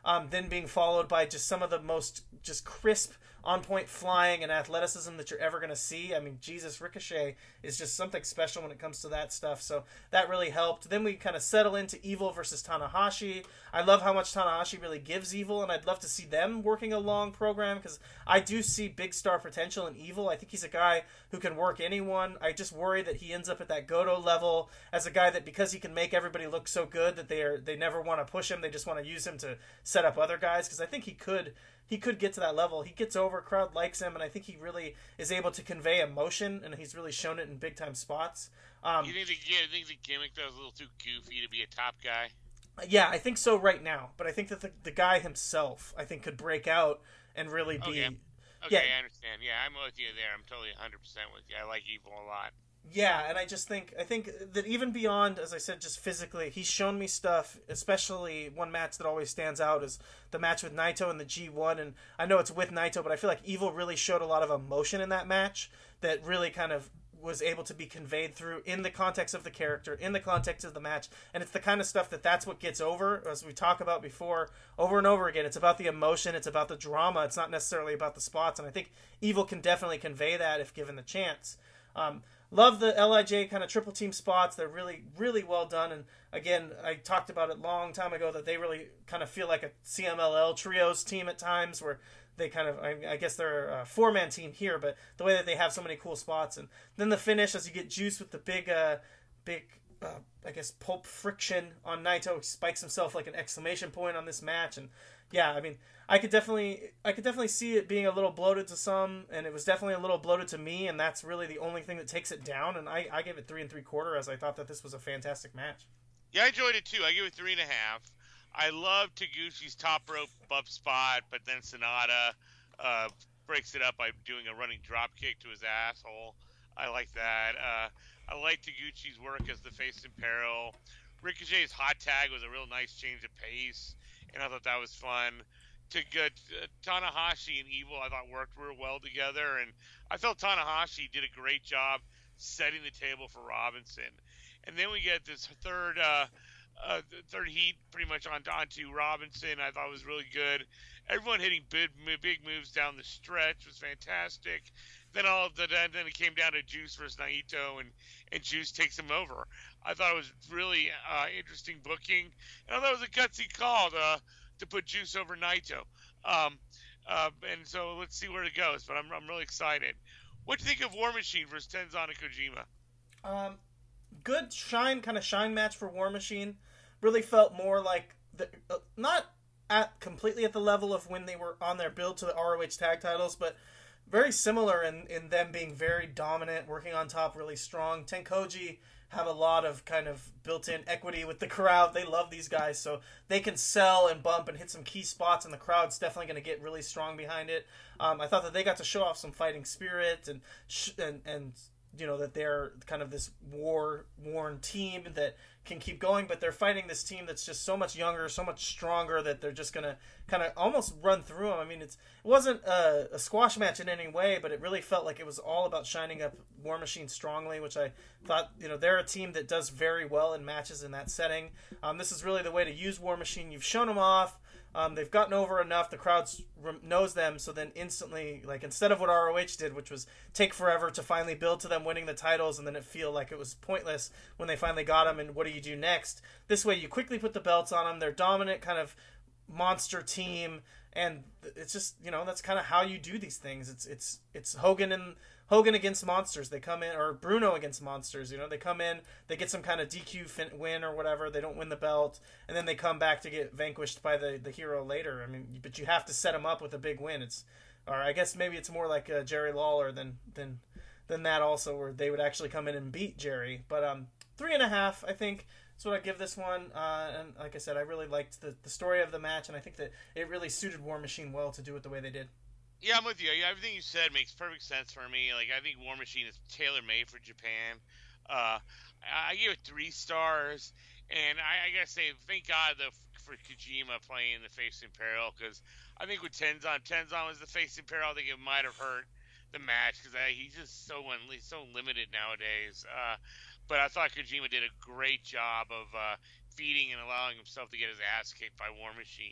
um, then being followed by just some of the most just crisp, on-point flying and athleticism that you're ever going to see. I mean, Jesus, Ricochet is just something special when it comes to that stuff, so that really helped. Then we kind of settle into Evil versus Tanahashi. I love how much Tanahashi really gives Evil, and I'd love to see them working a long program, because I do see big star potential in Evil. I think he's a guy who can work anyone. I just worry that he ends up at that Goto level as a guy that, because he can make everybody look so good, that they are they never want to push him. They just want to use him to set up other guys, because I think he could he could get to that level. He gets over, crowd likes him, and I think he really is able to convey emotion, and he's really shown it in big time spots. Um, you think the, you think the gimmick though is a little too goofy to be a top guy? Yeah, I think so right now, but I think that the, the guy himself, I think, could break out and really be. Okay, okay yeah. I understand. Yeah, I'm with you there. I'm totally one hundred percent with you. I like Evil a lot. Yeah, and I just think I think that even beyond, as I said, just physically, he's shown me stuff. Especially one match that always stands out is the match with Naito in the G one, and I know it's with Naito, but I feel like Evil really showed a lot of emotion in that match that really kind of was able to be conveyed through in the context of the character, in the context of the match, and it's the kind of stuff that that's what gets over, as we talk about before, over and over again. It's about the emotion, it's about the drama, it's not necessarily about the spots, and I think Evil can definitely convey that if given the chance. Um, love the L I J kind of triple team spots. They're really, really well done. And again, I talked about it a long time ago that they really kind of feel like a C M L L trios team at times, where they kind of, I, I guess they're a four-man team here, but the way that they have so many cool spots. And then the finish, as you get Juice with the big, uh, big, uh, I guess, pulp friction on Naito. He spikes himself like an exclamation point on this match. And yeah, I mean, I could definitely, I could definitely see it being a little bloated to some, and it was definitely a little bloated to me, and that's really the only thing that takes it down. And I, I gave it three and three quarter, as I thought that this was a fantastic match. Yeah, I enjoyed it too. I give it three and a half. I love Taguchi's top rope up spot, but then Sonata uh, breaks it up by doing a running drop kick to his asshole. I like that. Uh, I like Taguchi's work as the face in peril. Ricochet's hot tag was a real nice change of pace, and I thought that was fun. To get uh, Tanahashi and Evil, I thought worked real well together, and I felt Tanahashi did a great job setting the table for Robinson. And then we get this third uh, uh, third heat pretty much on onto Robinson. I thought was really good. Everyone hitting big, big moves down the stretch was fantastic. Then all of the then it came down to Juice versus Naito, and, and Juice takes him over. I thought it was really uh, interesting booking, and I thought it was a gutsy call to to put Juice over Naito. Um, uh, and so let's see where it goes. But I'm I'm really excited. What do you think of War Machine versus Tenzan and Kojima? Um, good shine, kind of shine match for War Machine. Really felt more like the uh, not at completely at the level of when they were on their build to the R O H tag titles, but very similar in, in them being very dominant, working on top, really strong. Tenkoji have a lot of kind of built-in equity with the crowd. They love these guys, so they can sell and bump and hit some key spots, and the crowd's definitely going to get really strong behind it. Um, I thought that they got to show off some fighting spirit, and sh- and and you know that they're kind of this war-worn team that can keep going, but they're fighting this team that's just so much younger, so much stronger, that they're just going to kind of almost run through them. I mean, it's, it wasn't a, a squash match in any way, but it really felt like it was all about shining up War Machine strongly, which I thought, you know, they're a team that does very well in matches in that setting. Um, this is really the way to use War Machine. You've shown them off. Um, they've gotten over enough. The crowd knows them, so then instantly, like instead of what R O H did, which was take forever to finally build to them winning the titles, and then it feel like it was pointless when they finally got them. And what do you do next? This way, you quickly put the belts on them. They're dominant, kind of monster team, and it's just, you know, that's kind of how you do these things. It's it's it's Hogan and Hogan against monsters. They come in, or Bruno against monsters. You know, they come in, they get some kind of D Q fin- win or whatever. They don't win the belt, and then they come back to get vanquished by the, the hero later. I mean, but you have to set them up with a big win. It's, or I guess maybe it's more like uh, Jerry Lawler than than than that also, where they would actually come in and beat Jerry. But um, three and a half, I think. That's what I give this one. Uh, and like I said, I really liked the, the story of the match, and I think that it really suited War Machine well to do it the way they did. Yeah, I'm with you. Everything you said makes perfect sense for me. Like, I think War Machine is tailor-made for Japan. Uh, I give it three stars, and I, I gotta say, thank God the, for Kojima playing the face in peril, because I think with Tenzan, Tenzan was the face in peril. I think it might have hurt the match, because he's just so un, he's so limited nowadays. Uh, but I thought Kojima did a great job of uh, feeding and allowing himself to get his ass kicked by War Machine.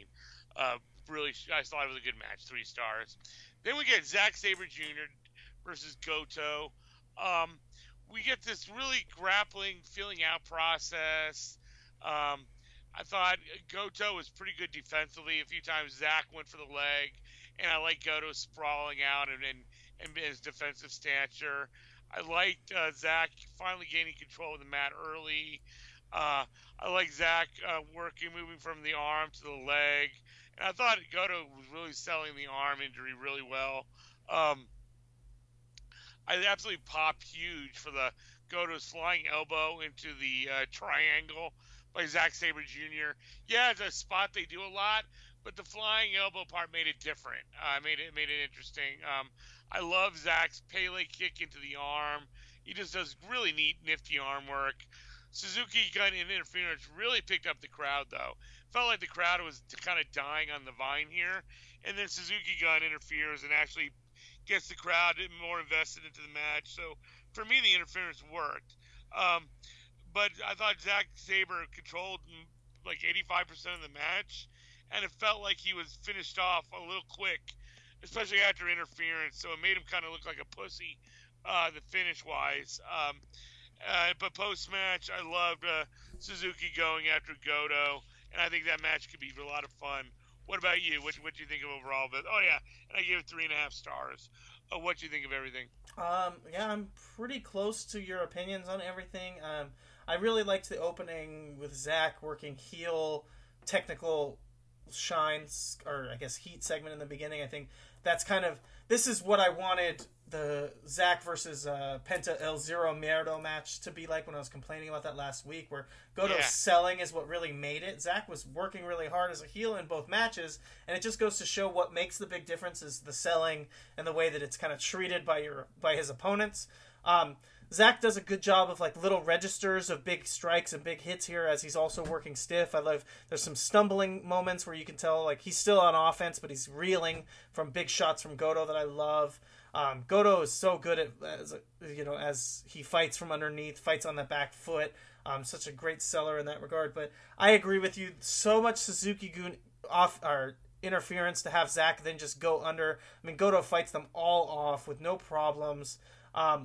Uh, really, I thought it was a good match, three stars. Then we get Zack Sabre Junior versus Goto. Um, we get this really grappling, feeling out process. Um, I thought Goto was pretty good defensively. A few times Zack went for the leg, and I like Goto sprawling out and and, and his defensive stature. I liked uh, Zack finally gaining control of the mat early. Uh, I like Zack uh, working, moving from the arm to the leg. And I thought Goto was really selling the arm injury really well. Um, I absolutely popped huge for the Goto's flying elbow into the uh, triangle by Zack Sabre Junior Yeah, it's a spot they do a lot, but the flying elbow part made it different. Uh, made it made it interesting. Um, I love Zack's Pele kick into the arm. He just does really neat, nifty arm work. Suzuki Gun in interference really picked up the crowd, though. Felt like the crowd was kind of dying on the vine here, and then Suzuki Gun interferes and actually gets the crowd more invested into the match. So for me, the interference worked. Um, but I thought Zack Sabre controlled like eighty-five percent of the match, and it felt like he was finished off a little quick, especially after interference. So it made him kind of look like a pussy, uh, the finish wise. Um, uh, but post match, I loved uh, Suzuki going after Goto, and I think that match could be a lot of fun. What about you? What what do you think of overall? But oh yeah, and I gave it three and a half stars. Uh, what do you think of everything? Um, yeah, I'm pretty close to your opinions on everything. Um, I really liked the opening with Zack working heel technical shines, or I guess heat segment in the beginning. I think that's kind of, this is what I wanted the Zack versus uh, Penta El Zero Miedo match to be like when I was complaining about that last week, where Goto's Yeah. selling is what really made it. Zack was working really hard as a heel in both matches, and it just goes to show what makes the big difference is the selling and the way that it's kind of treated by your by his opponents. Um, Zack does a good job of like little registers of big strikes and big hits here as he's also working stiff. I love, there's some stumbling moments where you can tell like he's still on offense, but he's reeling from big shots from Goto that I love. Um, Goto is so good at, as a, you know, as he fights from underneath, fights on the back foot. Um, such a great seller in that regard. But I agree with you. So much Suzuki-gun off or interference to have Zack then just go under. I mean, Goto fights them all off with no problems. Um,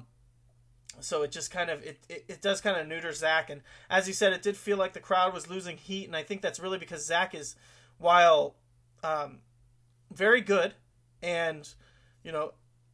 so it just kind of it, it, it does kind of neuter Zack. And as you said, it did feel like the crowd was losing heat, and I think that's really because Zack is, while um, very good and you know,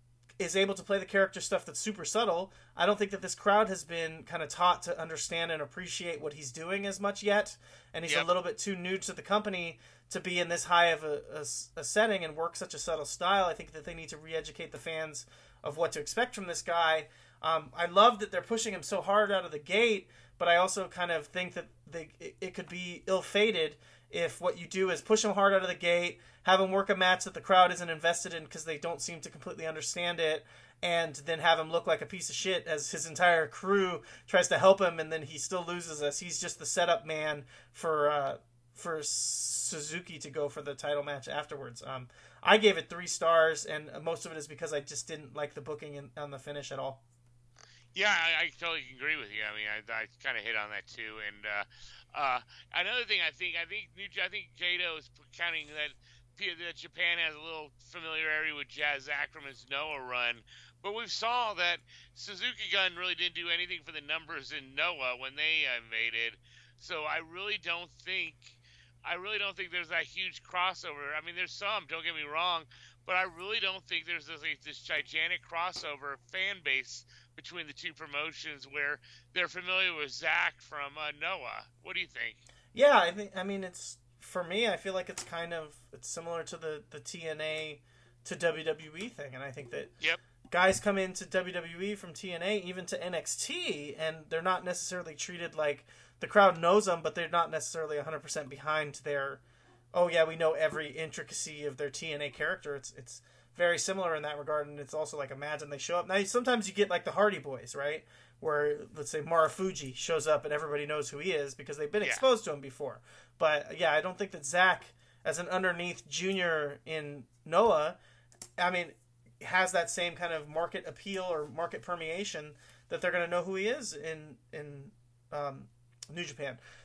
is able to play the character stuff that's super subtle, I don't think that this crowd has been kind of taught to understand and appreciate what he's doing as much yet, and he's Yep. a little bit too new to the company to be in this high of a, a, a setting and work such a subtle style. I think that they need to re-educate the fans of what to expect from this guy. Um, I love that they're pushing him so hard out of the gate, but I also kind of think that they, it, it could be ill-fated if what you do is push him hard out of the gate, have him work a match that the crowd isn't invested in because they don't seem to completely understand it, and then have him look like a piece of shit as his entire crew tries to help him, and then he still loses us. He's just the setup man for uh, for Suzuki to go for the title match afterwards. Um, I gave it three stars, and most of it is because I just didn't like the booking in, on the finish at all. Yeah, I, I totally agree with you. I mean, I, I kind of hit on that too. And uh, uh, another thing, I think, I think, New, I think Jado is counting that that Japan has a little familiarity with Jazz Zack from his Noah run, but we saw that Suzuki Gun really didn't do anything for the numbers in Noah when they invaded. So I really don't think, I really don't think there's that huge crossover. I mean, there's some, don't get me wrong, but I really don't think there's this, like, this gigantic crossover fan base between the two promotions where they're familiar with Zack from uh, Noah. What do you think? Yeah, I think. I mean, it's for me. I feel like it's kind of it's similar to the the T N A to W W E thing, and I think that Yep. guys come into W W E from T N A, even to N X T, and they're not necessarily treated like the crowd knows them, but they're not necessarily one hundred percent behind their. Oh yeah, we know every intricacy of their T N A character. It's it's very similar in that regard, and it's also like imagine they show up. Now sometimes you get like the Hardy Boys, right? Where let's say Marufuji shows up and everybody knows who he is because they've been Yeah. exposed to him before. But yeah, I don't think that Zack, as an underneath junior in Noah, I mean, has that same kind of market appeal or market permeation that they're going to know who he is in in um, New Japan.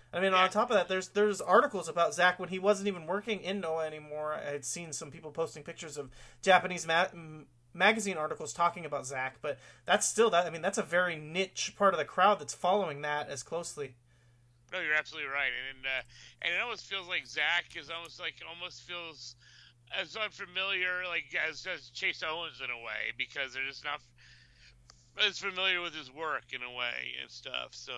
I mean, Yeah. on top of that, there's there's articles about Zack when he wasn't even working in Noah anymore. I had seen some people posting pictures of Japanese ma- m- magazine articles talking about Zack, but that's still that. I mean, that's a very niche part of the crowd that's following that as closely. No, you're absolutely right, and uh, and it almost feels like Zack is almost like almost feels as unfamiliar like as, as Chase Owens in a way, because they're just not as familiar with his work in a way and stuff. So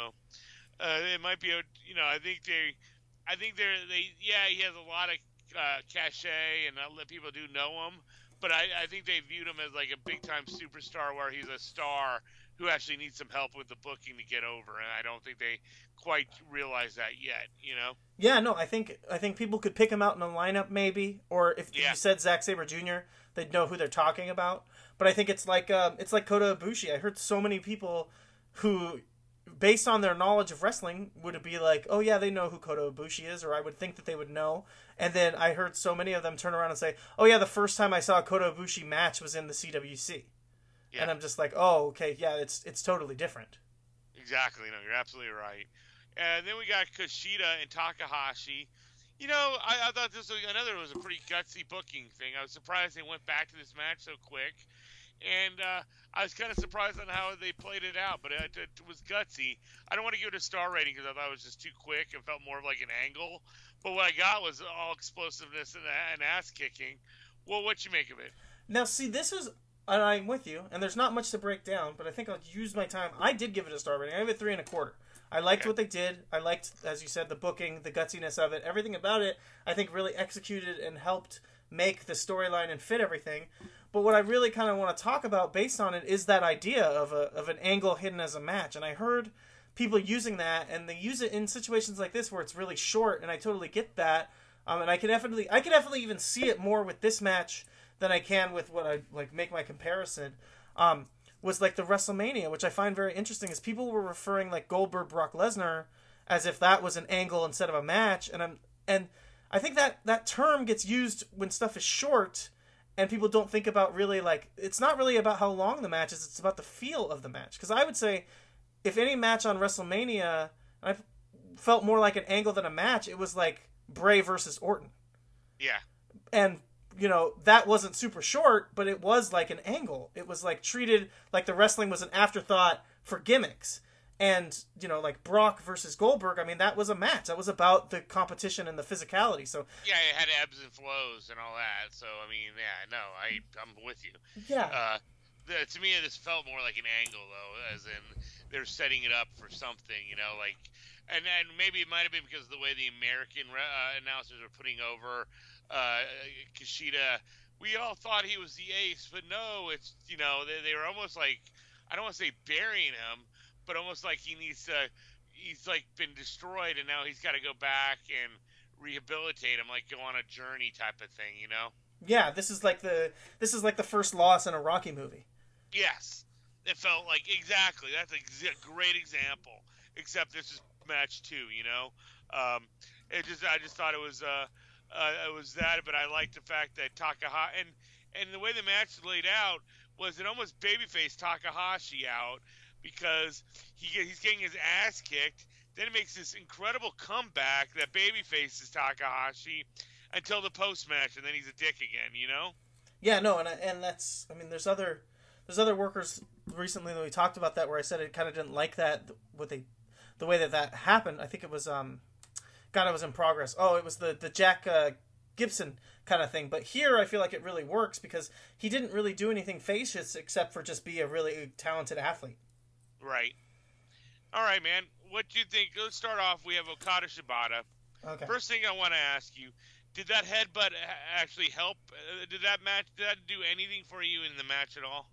uh, it might be a you know I think they I think they're they yeah he has a lot of uh, cachet and a lot of people do know him, but I, I think they viewed him as like a big time superstar where he's a star who actually needs some help with the booking to get over, and I don't think they quite realize that yet, you know? Yeah, no, I think I think people could pick him out in a lineup maybe, or if, Yeah. if you said Zack Sabre Junior, they'd know who they're talking about. But I think it's like um, it's like Kota Ibushi. I heard so many people who, based on their knowledge of wrestling, would be like, oh yeah, they know who Kota Ibushi is, or I would think that they would know. And then I heard so many of them turn around and say, oh yeah, the first time I saw a Kota Ibushi match was in the C W C. Yeah. And I'm just like, oh, okay, yeah, it's it's totally different. Exactly. No, you're absolutely right. And then we got Kushida and Takahashi. You know, I, I thought this was another was a pretty gutsy booking thing. I was surprised they went back to this match so quick, and uh, I was kind of surprised on how they played it out. But it, it was gutsy. I don't want to give it a star rating because I thought it was just too quick and felt more like an angle. But what I got was all explosiveness and, and ass kicking. Well, what you make of it? Now, see, this is, and I'm with you, and there's not much to break down, but I think I'll use my time. I did give it a star rating. I gave it three and a quarter. I liked Okay. what they did. I liked, as you said, the booking, the gutsiness of it, everything about it. I think really executed and helped make the storyline and fit everything. But what I really kind of want to talk about based on it is that idea of a of an angle hidden as a match. And I heard people using that, and they use it in situations like this where it's really short, and I totally get that. Um, and I can definitely, I can definitely even see it more with this match than I can with what I like make my comparison. Um, was like the WrestleMania, which I find very interesting, is people were referring like Goldberg Brock Lesnar as if that was an angle instead of a match, and I'm and I think that that term gets used when stuff is short, and people don't think about really like it's not really about how long the match is; it's about the feel of the match. Because I would say, if any match on WrestleMania, I felt more like an angle than a match. It was like Bray versus Orton, Yeah. and you know, that wasn't super short, but it was like an angle. It was like treated like the wrestling was an afterthought for gimmicks. And, you know, like Brock versus Goldberg, I mean, that was a match. That was about the competition and the physicality. So, Yeah, it had ebbs and flows and all that. So, I mean, yeah, no, I, I'm with you. yeah. Uh, the, to me, this felt more like an angle, though, as in they're setting it up for something, you know, like, and, and maybe it might have been because of the way the American uh, announcers were putting over uh, Kushida. We all thought he was the ace, but no, it's, you know, they, they were almost like, I don't want to say burying him, but almost like he needs to, he's like been destroyed and now he's got to go back and rehabilitate him, like go on a journey type of thing, you know? Yeah, this is like the this is like the first loss in a Rocky movie. Yes. It felt like, exactly, that's a ex- great example, except this is match two, you know? Um, it just, I just thought it was, uh, uh, it was that, but I liked the fact that Takahashi, and, and the way the match laid out was it almost babyface Takahashi out, because he he's getting his ass kicked. Then it makes this incredible comeback that babyface is Takahashi until the post match, and then he's a dick again. You know? Yeah, no, and I- and that's I mean, there's other there's other workers recently that we talked about that where I said I kind of didn't like that what they the way that that happened. I think it was um, God, it was in progress. Oh, it was the the Jack uh, Gibson kind of thing. But here I feel like it really works because he didn't really do anything facious except for just be a really talented athlete. Right. All right, man. What do you think? Let's start off. We have Okada Shibata. Okay. First thing I want to ask you: did that headbutt a- actually help? Uh, did that match? Did that do anything for you in the match at all?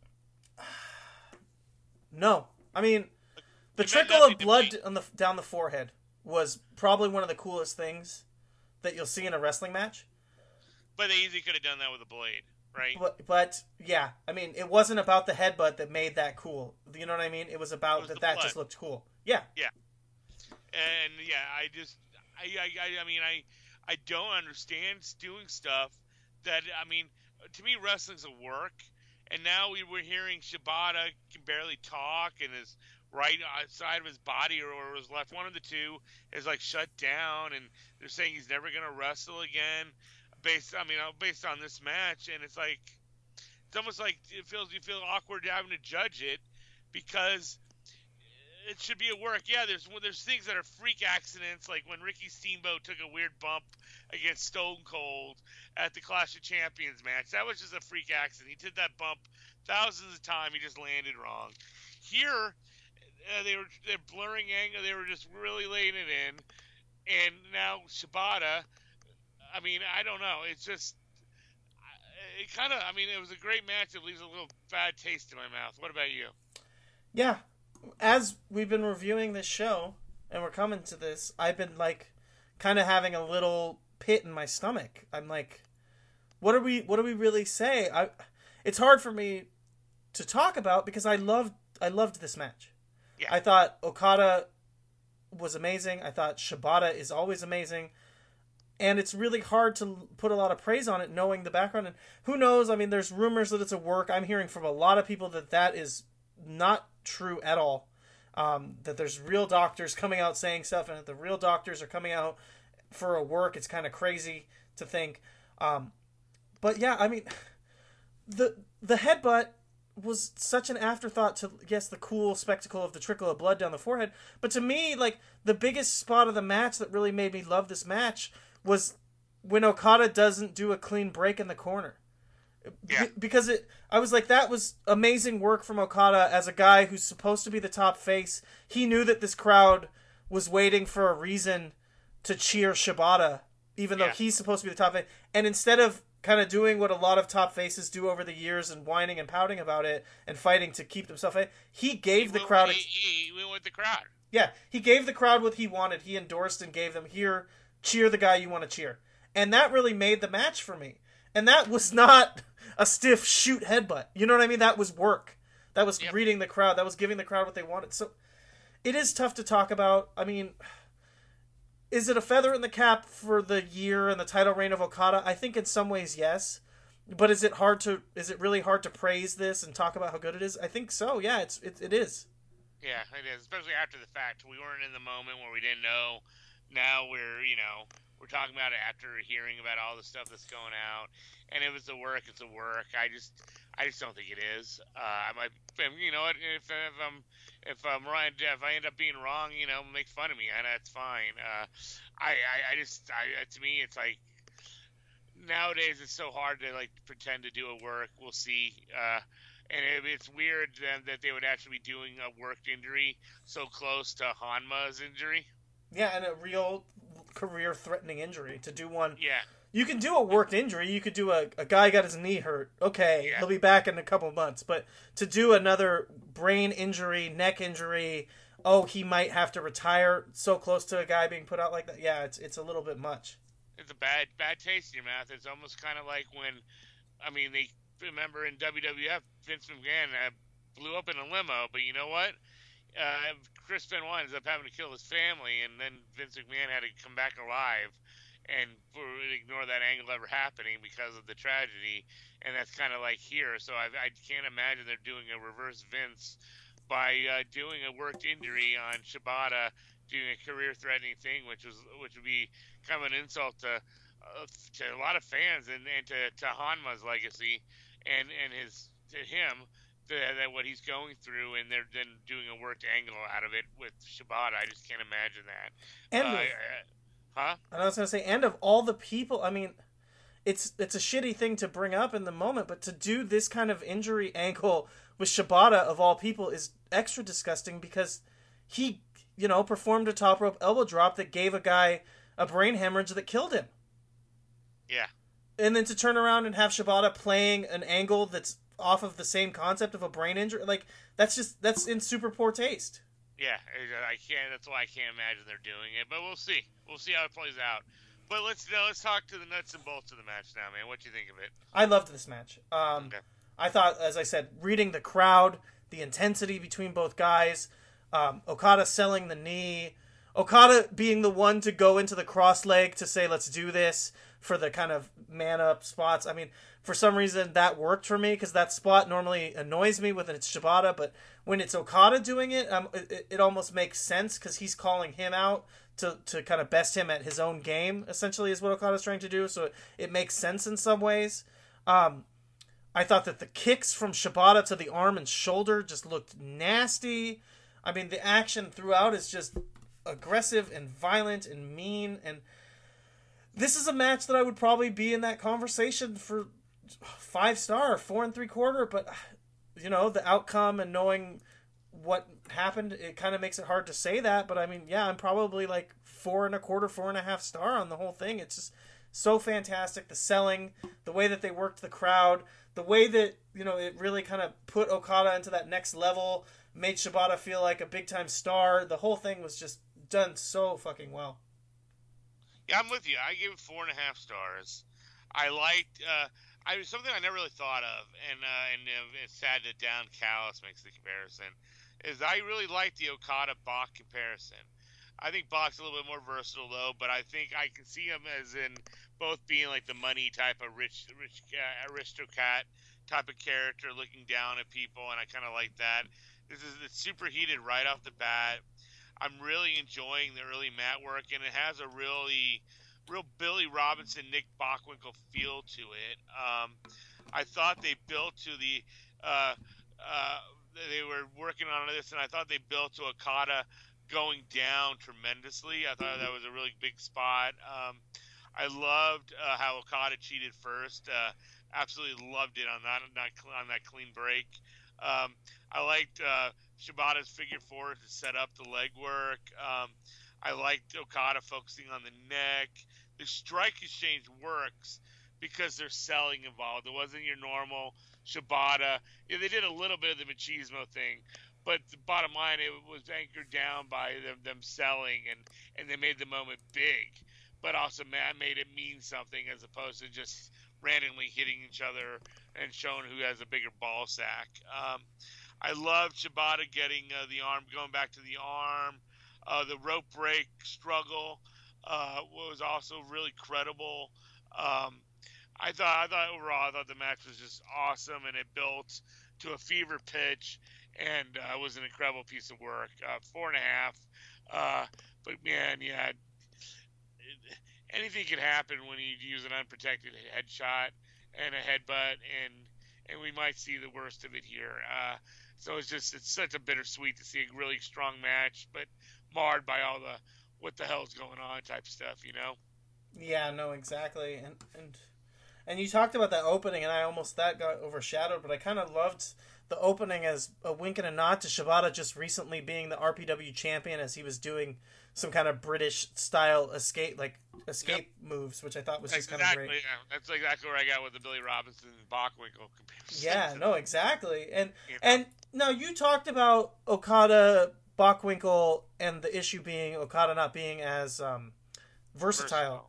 No, I mean the It meant trickle nothing of to blood me. on the down the forehead was probably one of the coolest things that you'll see in a wrestling match. But they easily could have done that with a blade, right? But, but yeah, I mean, it wasn't about the headbutt that made that cool. You know what I mean? It was about It was that the that blood. just looked cool. Yeah. And yeah, I just, I, I, I, I mean, I, I don't understand doing stuff that, I mean, to me, wrestling's a work. And now we were hearing Shibata can barely talk and is right side of his body or, or his left. One of the two is like shut down, and they're saying he's never going to wrestle again. Based, I mean, based on this match, and it's like it's almost like it feels you feel awkward having to judge it because it should be a work. Yeah, there's there's things that are freak accidents, like when Ricky Steamboat took a weird bump against Stone Cold at the Clash of Champions match. That was just a freak accident. He did that bump thousands of times. He just landed wrong. Here, uh, they were they're blurring angle. They were just really laying it in, and now Shibata. I mean, I don't know. It's just it kind of. I mean, it was a great match. It leaves a little bad taste in my mouth. What about you? Yeah. As we've been reviewing this show and we're coming to this, I've been like kind of having a little pit in my stomach. I'm like, what are we what do we really say? I it's hard for me to talk about because I loved I loved this match. Yeah. I thought Okada was amazing. I thought Shibata is always amazing. And it's really hard to put a lot of praise on it knowing the background. And who knows? I mean, there's rumors that it's a work. I'm hearing from a lot of people that that is not true at all. Um, that there's real doctors coming out saying stuff, and that the real doctors are coming out for a work. It's kind of crazy to think. Um, but yeah, I mean, the the headbutt was such an afterthought to, yes, the cool spectacle of the trickle of blood down the forehead. But to me, like, the biggest spot of the match that really made me love this match was when Okada doesn't do a clean break in the corner. Yeah. Because it, I was like, that was amazing work from Okada as a guy who's supposed to be the top face. He knew that this crowd was waiting for a reason to cheer Shibata, even though Yeah. he's supposed to be the top face. And instead of kind of doing what a lot of top faces do over the years and whining and pouting about it and fighting to keep themselves face, he gave He the went- crowd... He, he, he went with the crowd. Yeah, he gave the crowd what he wanted. He endorsed and gave them, here, cheer the guy you want to cheer. And that really made the match for me. And that was not a stiff shoot headbutt. You know what I mean? That was work. That was Yep. reading the crowd. That was giving the crowd what they wanted. So it is tough to talk about. I mean, is it a feather in the cap for the year and the title reign of Okada? I think in some ways, yes. But is it hard to? Is it really hard to praise this and talk about how good it is? I think so. Yeah, it's it, it is. Yeah, it is, especially after the fact. We weren't in the moment where we didn't know. Now we're, you know, we're talking about it after hearing about all the stuff that's going out. And if it's a work, it's a work. I just, I just don't think it is. Uh, I might, you know, if, if I'm, if I'm right, if I end up being wrong, you know, make fun of me, and that's fine. Uh, I, I, I just, I, to me, it's like nowadays it's so hard to like pretend to do a work. We'll see. Uh, And it, it's weird then that they would actually be doing a worked injury so close to Hanma's injury. Yeah, and a real career-threatening injury to do one. Yeah. You can do a worked injury. You could do a, a guy got his knee hurt. Okay, Yeah. he'll be back in a couple months. But to do another brain injury, neck injury, oh, he might have to retire so close to a guy being put out like that. Yeah, it's it's a little bit much. It's a bad bad taste in your mouth. It's almost kind of like when, I mean, they remember in W W F, Vince McMahon uh, blew up in a limo, but you know what? Uh, Chris Benoit ends up having to kill his family, and then Vince McMahon had to come back alive and ignore that angle ever happening because of the tragedy. And that's kind of like here. So I, I can't imagine they're doing a reverse Vince by uh, doing a worked injury on Shibata, doing a career-threatening thing, which was which would be kind of an insult to uh, to a lot of fans and, and to, to Hanma's legacy and and his to him. That what he's going through, and they're then doing a worked angle out of it with Shibata. I just can't imagine that. And uh, of, huh? and I was gonna say, and of all the people, I mean, it's it's a shitty thing to bring up in the moment, but to do this kind of injury angle with Shibata of all people is extra disgusting because he, you know, performed a top rope elbow drop that gave a guy a brain hemorrhage that killed him. Yeah. And then to turn around and have Shibata playing an angle that's off of the same concept of a brain injury, like that's just that's in super poor taste. Yeah, I can't. That's why I can't imagine they're doing it. But we'll see. We'll see how it plays out. But let's uh, let's talk to the nuts and bolts of the match now, man. What do you think of it? I loved this match. Um, Okay. I thought, as I said, reading the crowd, the intensity between both guys, um, Okada selling the knee, Okada being the one to go into the cross leg to say, let's do this, for the kind of man up spots. I mean, for some reason that worked for me because that spot normally annoys me when it's Shibata, but when it's Okada doing it, um, it, it almost makes sense because he's calling him out to, to kind of best him at his own game, essentially, is what Okada's trying to do. So it, it makes sense in some ways. Um, I thought that the kicks from Shibata to the arm and shoulder just looked nasty. I mean, the action throughout is just aggressive and violent and mean, and this is a match that I would probably be in that conversation for five star, four and three quarter, but you know, the outcome and knowing what happened, it kind of makes it hard to say that, but I mean, yeah, I'm probably like four and a quarter, four and a half star on the whole thing. It's just so fantastic. The selling, the way that they worked the crowd, the way that, you know, it really kind of put Okada into that next level, made Shibata feel like a big time star. The whole thing was just done so fucking well. Yeah, I'm with you. I give it four and a half stars. I liked, uh, I was something I never really thought of, and uh, and uh, it's sad that Down Callis makes the comparison, is I really like the Okada-Bach comparison. I think Bach's a little bit more versatile, though, but I think I can see him as in both being like the money type of rich, rich uh, aristocrat type of character looking down at people, and I kind of like that. This is it's super heated right off the bat. I'm really enjoying the early mat work, and it has a really, real Billy Robinson, Nick Bockwinkel feel to it. Um, I thought they built to the, uh, uh, they were working on this, and I thought they built to Okada going down tremendously. I thought that was a really big spot. Um, I loved uh, how Okada cheated first. Uh, absolutely loved it on that, on that, on that clean break. Um, I liked uh, Shibata's figure four to set up the leg work. Um, I liked Okada focusing on the neck. The strike exchange works because there's selling involved. It wasn't your normal Shibata. Yeah, they did a little bit of the machismo thing, but the bottom line, it was anchored down by them, them selling, and, and they made the moment big, but also made it mean something as opposed to just randomly hitting each other and showing who has a bigger ball sack. Um, I love Shibata getting uh, the arm, going back to the arm. Uh, the rope break struggle uh, was also really credible. Um, I thought, I thought overall, I thought the match was just awesome, and it built to a fever pitch, and uh, was an incredible piece of work. Uh, four and a half. Uh, but man, yeah, it, anything could happen when you use an unprotected headshot and a headbutt, and and we might see the worst of it here. Uh, so it's just it's such a bittersweet to see a really strong match, but marred by all the what the hell's going on type stuff, you know? Yeah, no, exactly. And and and you talked about that opening, and I almost that got overshadowed, but I kind of loved the opening as a wink and a nod to Shibata just recently being the R P W champion, as he was doing some kind of British style escape, like escape yep. moves, which I thought was just exactly, kind of great. Yeah. That's exactly where I got with the Billy Robinson and Bockwinkel comparison. Yeah, no, exactly. And you know? and now you talked about Okada, Bockwinkel, and the issue being Okada not being as um, versatile. versatile.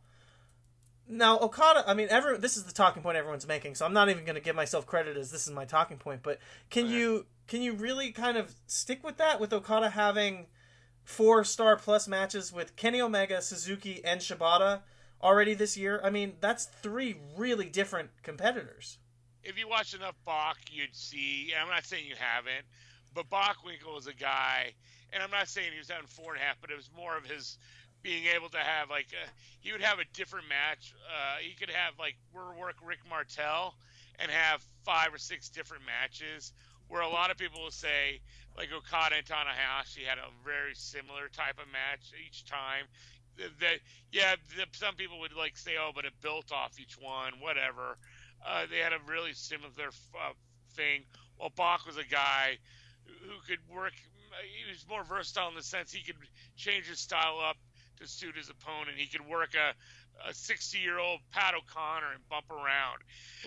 Now, Okada, I mean, every, this is the talking point everyone's making, so I'm not even going to give myself credit as this is my talking point, but can okay. you can you really kind of stick with that, with Okada having four-star plus matches with Kenny Omega, Suzuki, and Shibata already this year? I mean, that's three really different competitors. If you watch enough Bach, you'd see, and I'm not saying you haven't, but Bockwinkel was a guy, and I'm not saying he was having four and a half, but it was more of his being able to have, like, a, he would have a different match. Uh, he could have, like, work Rick Martel and have five or six different matches, where a lot of people will say, like, Okada and Tanahashi had a very similar type of match each time. That, yeah, the, some people would, like, say, oh, but it built off each one, whatever. Uh, they had a really similar uh, thing. Well, Bach was a guy who could work. He was more versatile in the sense he could change his style up to suit his opponent. He could work a, a sixty-year-old Pat O'Connor and bump around.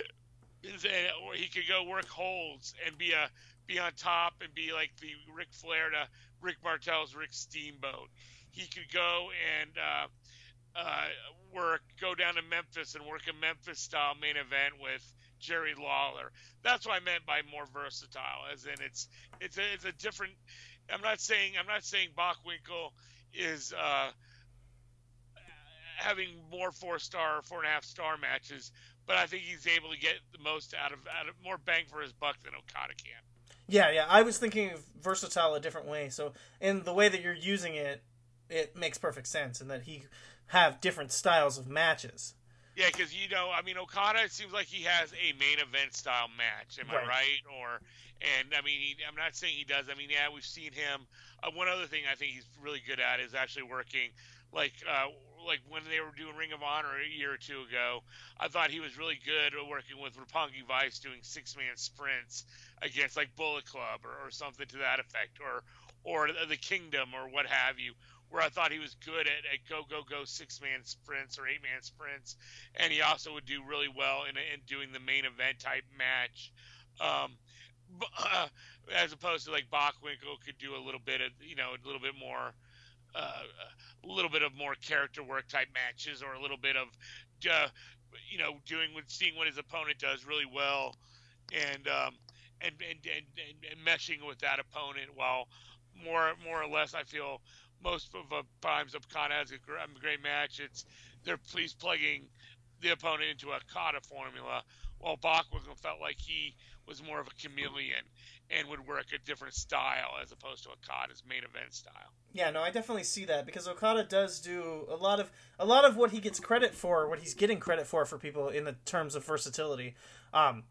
Or he could go work holds and be a be on top and be like the Ric Flair to Rick Martel's Rick Steamboat. He could go and uh, uh, work, go down to Memphis and work a Memphis-style main event with Jerry Lawler. That's what I meant by more versatile, as in it's it's a, it's a different. I'm not saying I'm not saying Bockwinkel is uh, having more four star, four and a half star matches, but I think he's able to get the most out of, out of more bang for his buck than Okada can. Yeah, yeah. I was thinking of versatile a different way. So in the way that you're using it, it makes perfect sense, and that he have different styles of matches. Yeah, because, you know, I mean, Okada, it seems like he has a main event style match. Am Right. I right? Or, and I mean, he, I'm not saying he does. I mean, yeah, we've seen him. Uh, one other thing I think he's really good at is actually working, like, uh, like when they were doing Ring of Honor a year or two ago. I thought he was really good at working with Roppongi Vice, doing six man sprints against like Bullet Club or, or something to that effect, or or the Kingdom or what have you. Where I thought he was good at, at go, go, go six-man sprints or eight-man sprints. And he also would do really well in, in doing the main event type match. Um, uh, as opposed to like Bockwinkel could do a little bit of, you know, a little bit more, uh, a little bit of more character work type matches, or a little bit of, uh, you know, doing what, seeing what his opponent does really well, and, um, and, and, and, and, and meshing with that opponent, while more, more or less, I feel, most of the times Okada has a great match, it's they're please plugging the opponent into a Okada formula, while Bockwinkel felt like he was more of a chameleon and would work a different style as opposed to Okada's main event style. Yeah, no, I definitely see that, because Okada does do a lot of a lot of what he gets credit for, what he's getting credit for for people in the terms of versatility, um,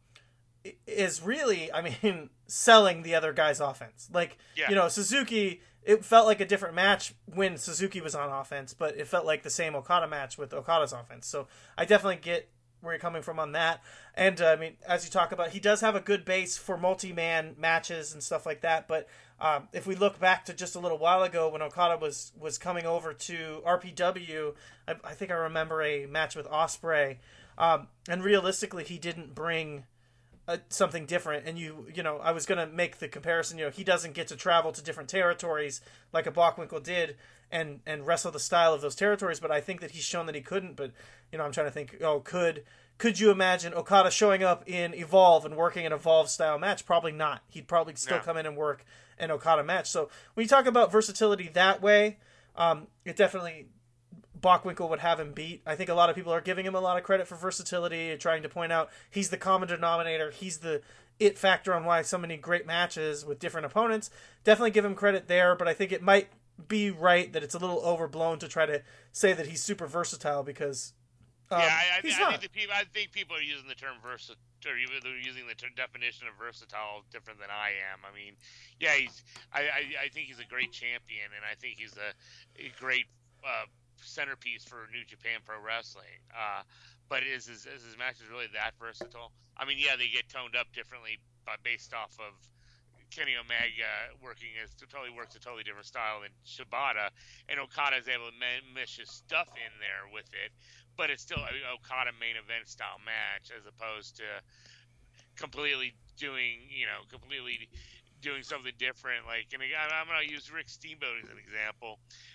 is really, I mean, selling the other guy's offense. Like, Yeah. you know, Suzuki, it felt like a different match when Suzuki was on offense, but it felt like the same Okada match with Okada's offense. So I definitely get where you're coming from on that. And, uh, I mean, as you talk about, he does have a good base for multi-man matches and stuff like that. But um, if we look back to just a little while ago when Okada was, was coming over to R P W, I, I think I remember a match with Ospreay. Um, and realistically, he didn't bring Uh, something different. And you you know I was gonna make the comparison, you know he doesn't get to travel to different territories like a Bockwinkel did and and wrestle the style of those territories, but I think that he's shown that he couldn't. But you know I'm trying to think, oh could could you imagine Okada showing up in Evolve and working an Evolve style match? Probably not. He'd probably still No. come in and work an Okada match. So when you talk about versatility that way, um, it definitely, Bockwinkel would have him beat. I think a lot of people are giving him a lot of credit for versatility and trying to point out he's the common denominator. He's the it factor on why so many great matches with different opponents. Definitely give him credit there, but I think it might be right that it's a little overblown to try to say that he's super versatile, because um, yeah, I, I, he's I, not. think the people, I think people are using the term versatile, or even they're using the term definition of versatile different than I am. I mean, yeah, he's. I, I, I think he's a great champion, and I think he's a, a great uh, centerpiece for New Japan Pro Wrestling. Uh, but is his, is his matches really that versatile? I mean, yeah, they get toned up differently, but based off of Kenny Omega working as totally works a totally different style than Shibata, and Okada is able to mesh his stuff in there with it. But it's still an Okada main event style match, as opposed to completely doing, you know, completely doing something different. Like, and again, I'm going to use Rick Steamboat as an example.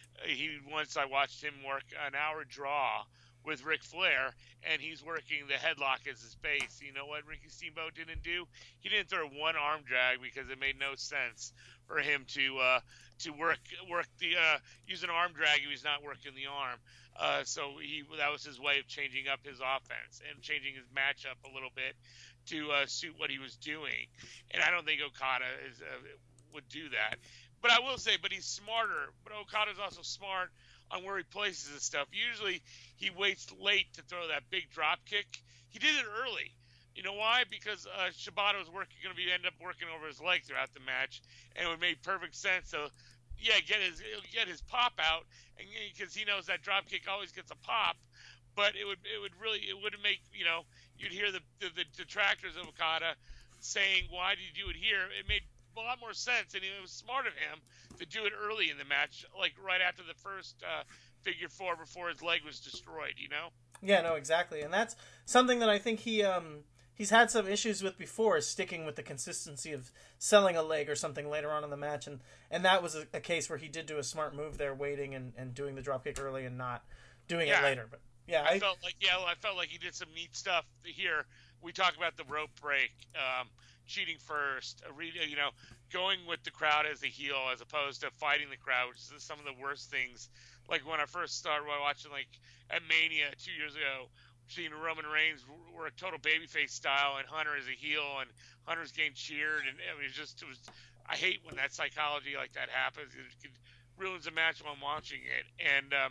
He once I watched him work an hour draw with Ric Flair, and he's working the headlock as his base. You know what Ricky Steamboat didn't do? He didn't throw one arm drag, because it made no sense for him to uh, to work work the uh, use an arm drag if he's not working the arm. Uh, so he that was his way of changing up his offense and changing his matchup a little bit to uh, suit what he was doing. And I don't think Okada is uh, would do that. But I will say, but he's smarter. But Okada's also smart on where he places his stuff. Usually he waits late to throw that big drop kick. He did it early. You know why? Because uh, Shibata was working, going to be end up working over his leg throughout the match, and it would make perfect sense. So, yeah, get his get his pop out, and because he knows that drop kick always gets a pop. But it would it would really it wouldn't make, you know, you'd hear the the, the detractors of Okada saying, why did you do it here? It made a lot more sense, and it was smart of him to do it early in the match, like right after the first uh, figure four, before his leg was destroyed, you know? Yeah, no, exactly. And that's something that I think he um he's had some issues with before, is sticking with the consistency of selling a leg or something later on in the match, and and that was a, a case where he did do a smart move there, waiting and, and doing the dropkick early and not doing Yeah. it later. But yeah, I, I, felt like yeah, I felt like he did some neat stuff here. We talk about the rope break, um, cheating first, uh, re, you know, going with the crowd as a heel as opposed to fighting the crowd, which is some of the worst things like when I first started watching like at Mania two years ago, seeing Roman Reigns work total babyface style and Hunter as a heel, and Hunter's getting cheered, and it was just it was. I hate when that psychology like that happens. It, it ruins the match while I'm watching it, and. Um,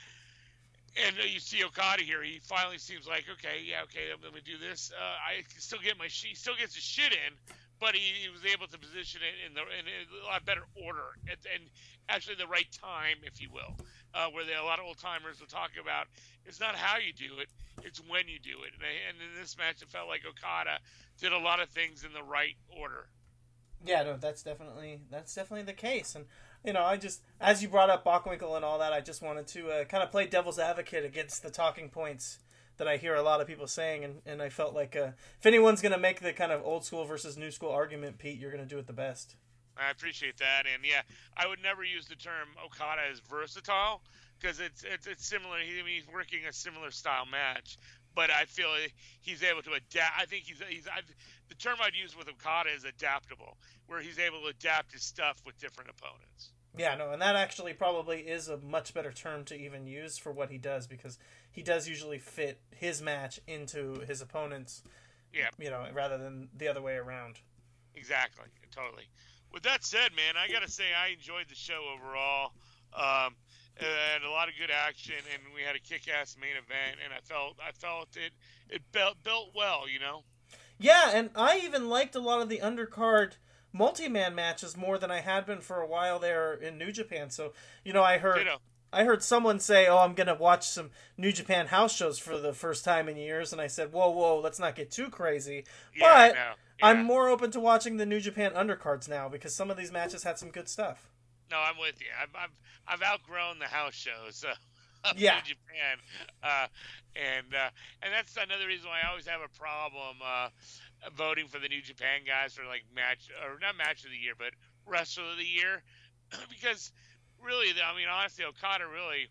And uh, you see Okada here. He finally seems like, okay, yeah, okay, I'm going to do this. Uh, I can still get my he still gets his shit in, but he, he was able to position it in the in a lot better order and, and actually the right time, if you will. Uh, where there, a lot of old timers will talk about it's not how you do it, it's when you do it. And, and in this match, it felt like Okada did a lot of things in the right order. Yeah, no, that's definitely that's definitely the case. And you know, I just as you brought up Bockwinkel and all that, I just wanted to uh, kind of play devil's advocate against the talking points that I hear a lot of people saying, and, and I felt like uh, if anyone's gonna make the kind of old school versus new school argument, Pete, you're gonna do it the best. I appreciate that, and yeah, I would never use the term Okada as versatile because it's, it's it's similar. He, I mean, he's working a similar style match, but I feel he's able to adapt. I think he's he's I've, the term I'd use with Okada is adaptable, where he's able to adapt his stuff with different opponents. Yeah, no, and that actually probably is a much better term to even use for what he does, because he does usually fit his match into his opponent's. Yeah, you know, rather than the other way around. Exactly, totally. With that said, man, I gotta say I enjoyed the show overall. Um, and a lot of good action, and we had a kick-ass main event, and I felt I felt it it built built well, you know. Yeah, and I even liked a lot of the undercard multi-man matches more than I had been for a while there in New Japan. So, you know, I heard Ditto. I heard someone say, "Oh, I'm gonna watch some New Japan house shows for the first time in years," and I said, "Whoa, whoa, let's not get too crazy." Yeah, but no, yeah. I'm more open to watching the New Japan undercards now because some of these matches had some good stuff. No, I'm with you. I've I've, I've outgrown the house shows. So. Yeah. New Japan, uh, and uh, and that's another reason why I always have a problem uh, voting for the New Japan guys for like match or not match of the year, but wrestler of the year, because really, I mean, honestly, Okada really,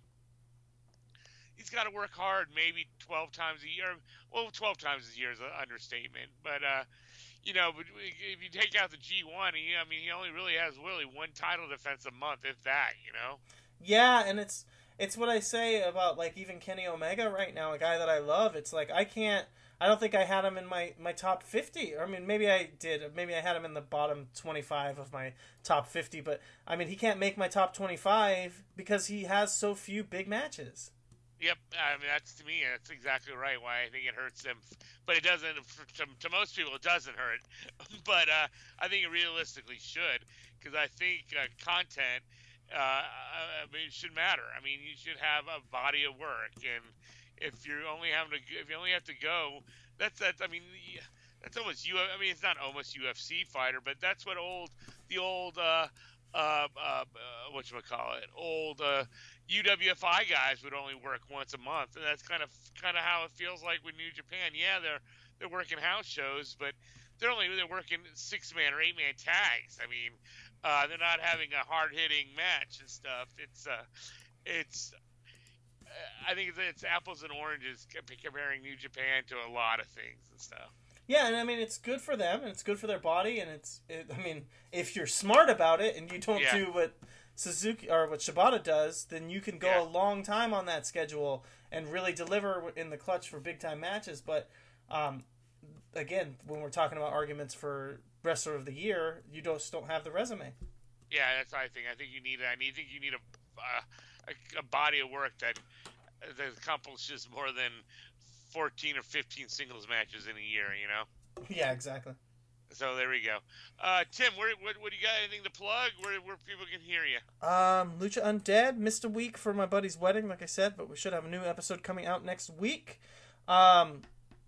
he's got to work hard, maybe twelve times a year. Well, twelve times a year is an understatement, but uh, you know, but if you take out the G one, he, I mean, he only really has really one title defense a month, if that, you know. Yeah, and it's. It's what I say about, like, even Kenny Omega right now, a guy that I love. It's like, I can't, I don't think I had him in my, my top fifty. I mean, maybe I did. Maybe I had him in the bottom twenty-five of my top fifty. But, I mean, he can't make my top twenty-five because he has so few big matches. Yep. I mean, that's, to me, that's exactly right why I think it hurts him. But it doesn't, to, to most people, it doesn't hurt. But uh, I think it realistically should, because I think uh, content... Uh, I mean, it should matter. I mean, you should have a body of work, and if you're only having to, if you only have to go, that's that. I mean, that's almost you. I mean, it's not almost U F C fighter, but that's what old, the old, uh, uh, uh, what you call it, old uh, U W F I guys would only work once a month, and that's kind of kind of how it feels like with New Japan. Yeah, they're they're working house shows, but they're only they're working six man or eight man tags. I mean. Uh, they're not having a hard-hitting match and stuff. It's, uh, it's. Uh, I think it's, it's apples and oranges comparing New Japan to a lot of things and stuff. Yeah, and I mean it's good for them, and it's good for their body, and it's. It, I mean, if you're smart about it and you don't yeah. do what Suzuki or what Shibata does, then you can go yeah. a long time on that schedule and really deliver in the clutch for big-time matches. But um, again, when we're talking about arguments for wrestler of the year, you just don't have the resume. Yeah, that's what I think. I think you need. I need, think you need a, uh, a a body of work that that accomplishes more than fourteen or fifteen singles matches in a year. You know. Yeah, exactly. So there we go. Uh, Tim, where, what, what do you got? Anything to plug? Where where people can hear you? Um, Lucha Undead missed a week for my buddy's wedding, like I said, but we should have a new episode coming out next week. Um,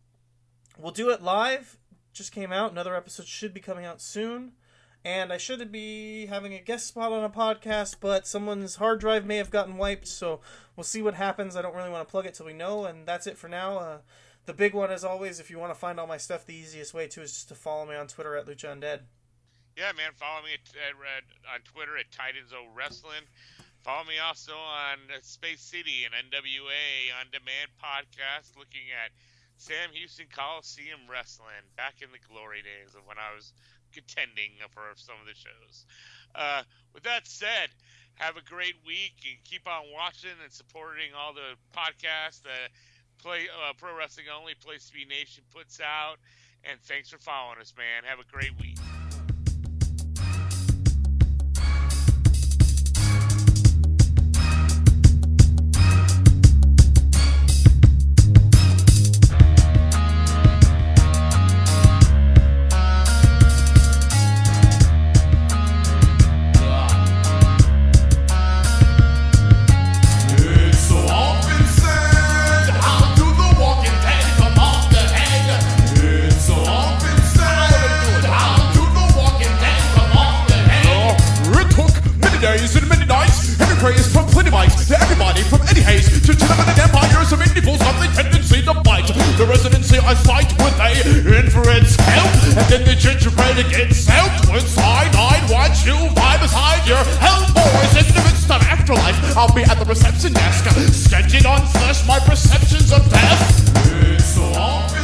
we'll do it live. Just came out. Another episode should be coming out soon. And I should be having a guest spot on a podcast, but someone's hard drive may have gotten wiped, so we'll see what happens. I don't really want to plug it till we know, and that's it for now. Uh, the big one, as always, if you want to find all my stuff, the easiest way to is just to follow me on Twitter at Lucha Undead. Yeah, man, follow me at, at, on Twitter at Titans O Wrestling. Follow me also on Space City and N W A On Demand podcast, looking at Sam Houston Coliseum Wrestling, back in the glory days of when I was contending for some of the shows. Uh, with that said, have a great week and keep on watching and supporting all the podcasts that play uh, Pro Wrestling Only, Place to Be Nation puts out. And thanks for following us, man. Have a great week. Praise from plenty mics to everybody from any haze to gentlemen and empires of indie fools have the tendency to bite. The residency I fight with a inference help, and then the gingerbread gets helped with cyanide. Watch you lie beside your hell boys in the midst of afterlife. I'll be at the reception desk, sketching on flesh my perceptions of death. It's so long.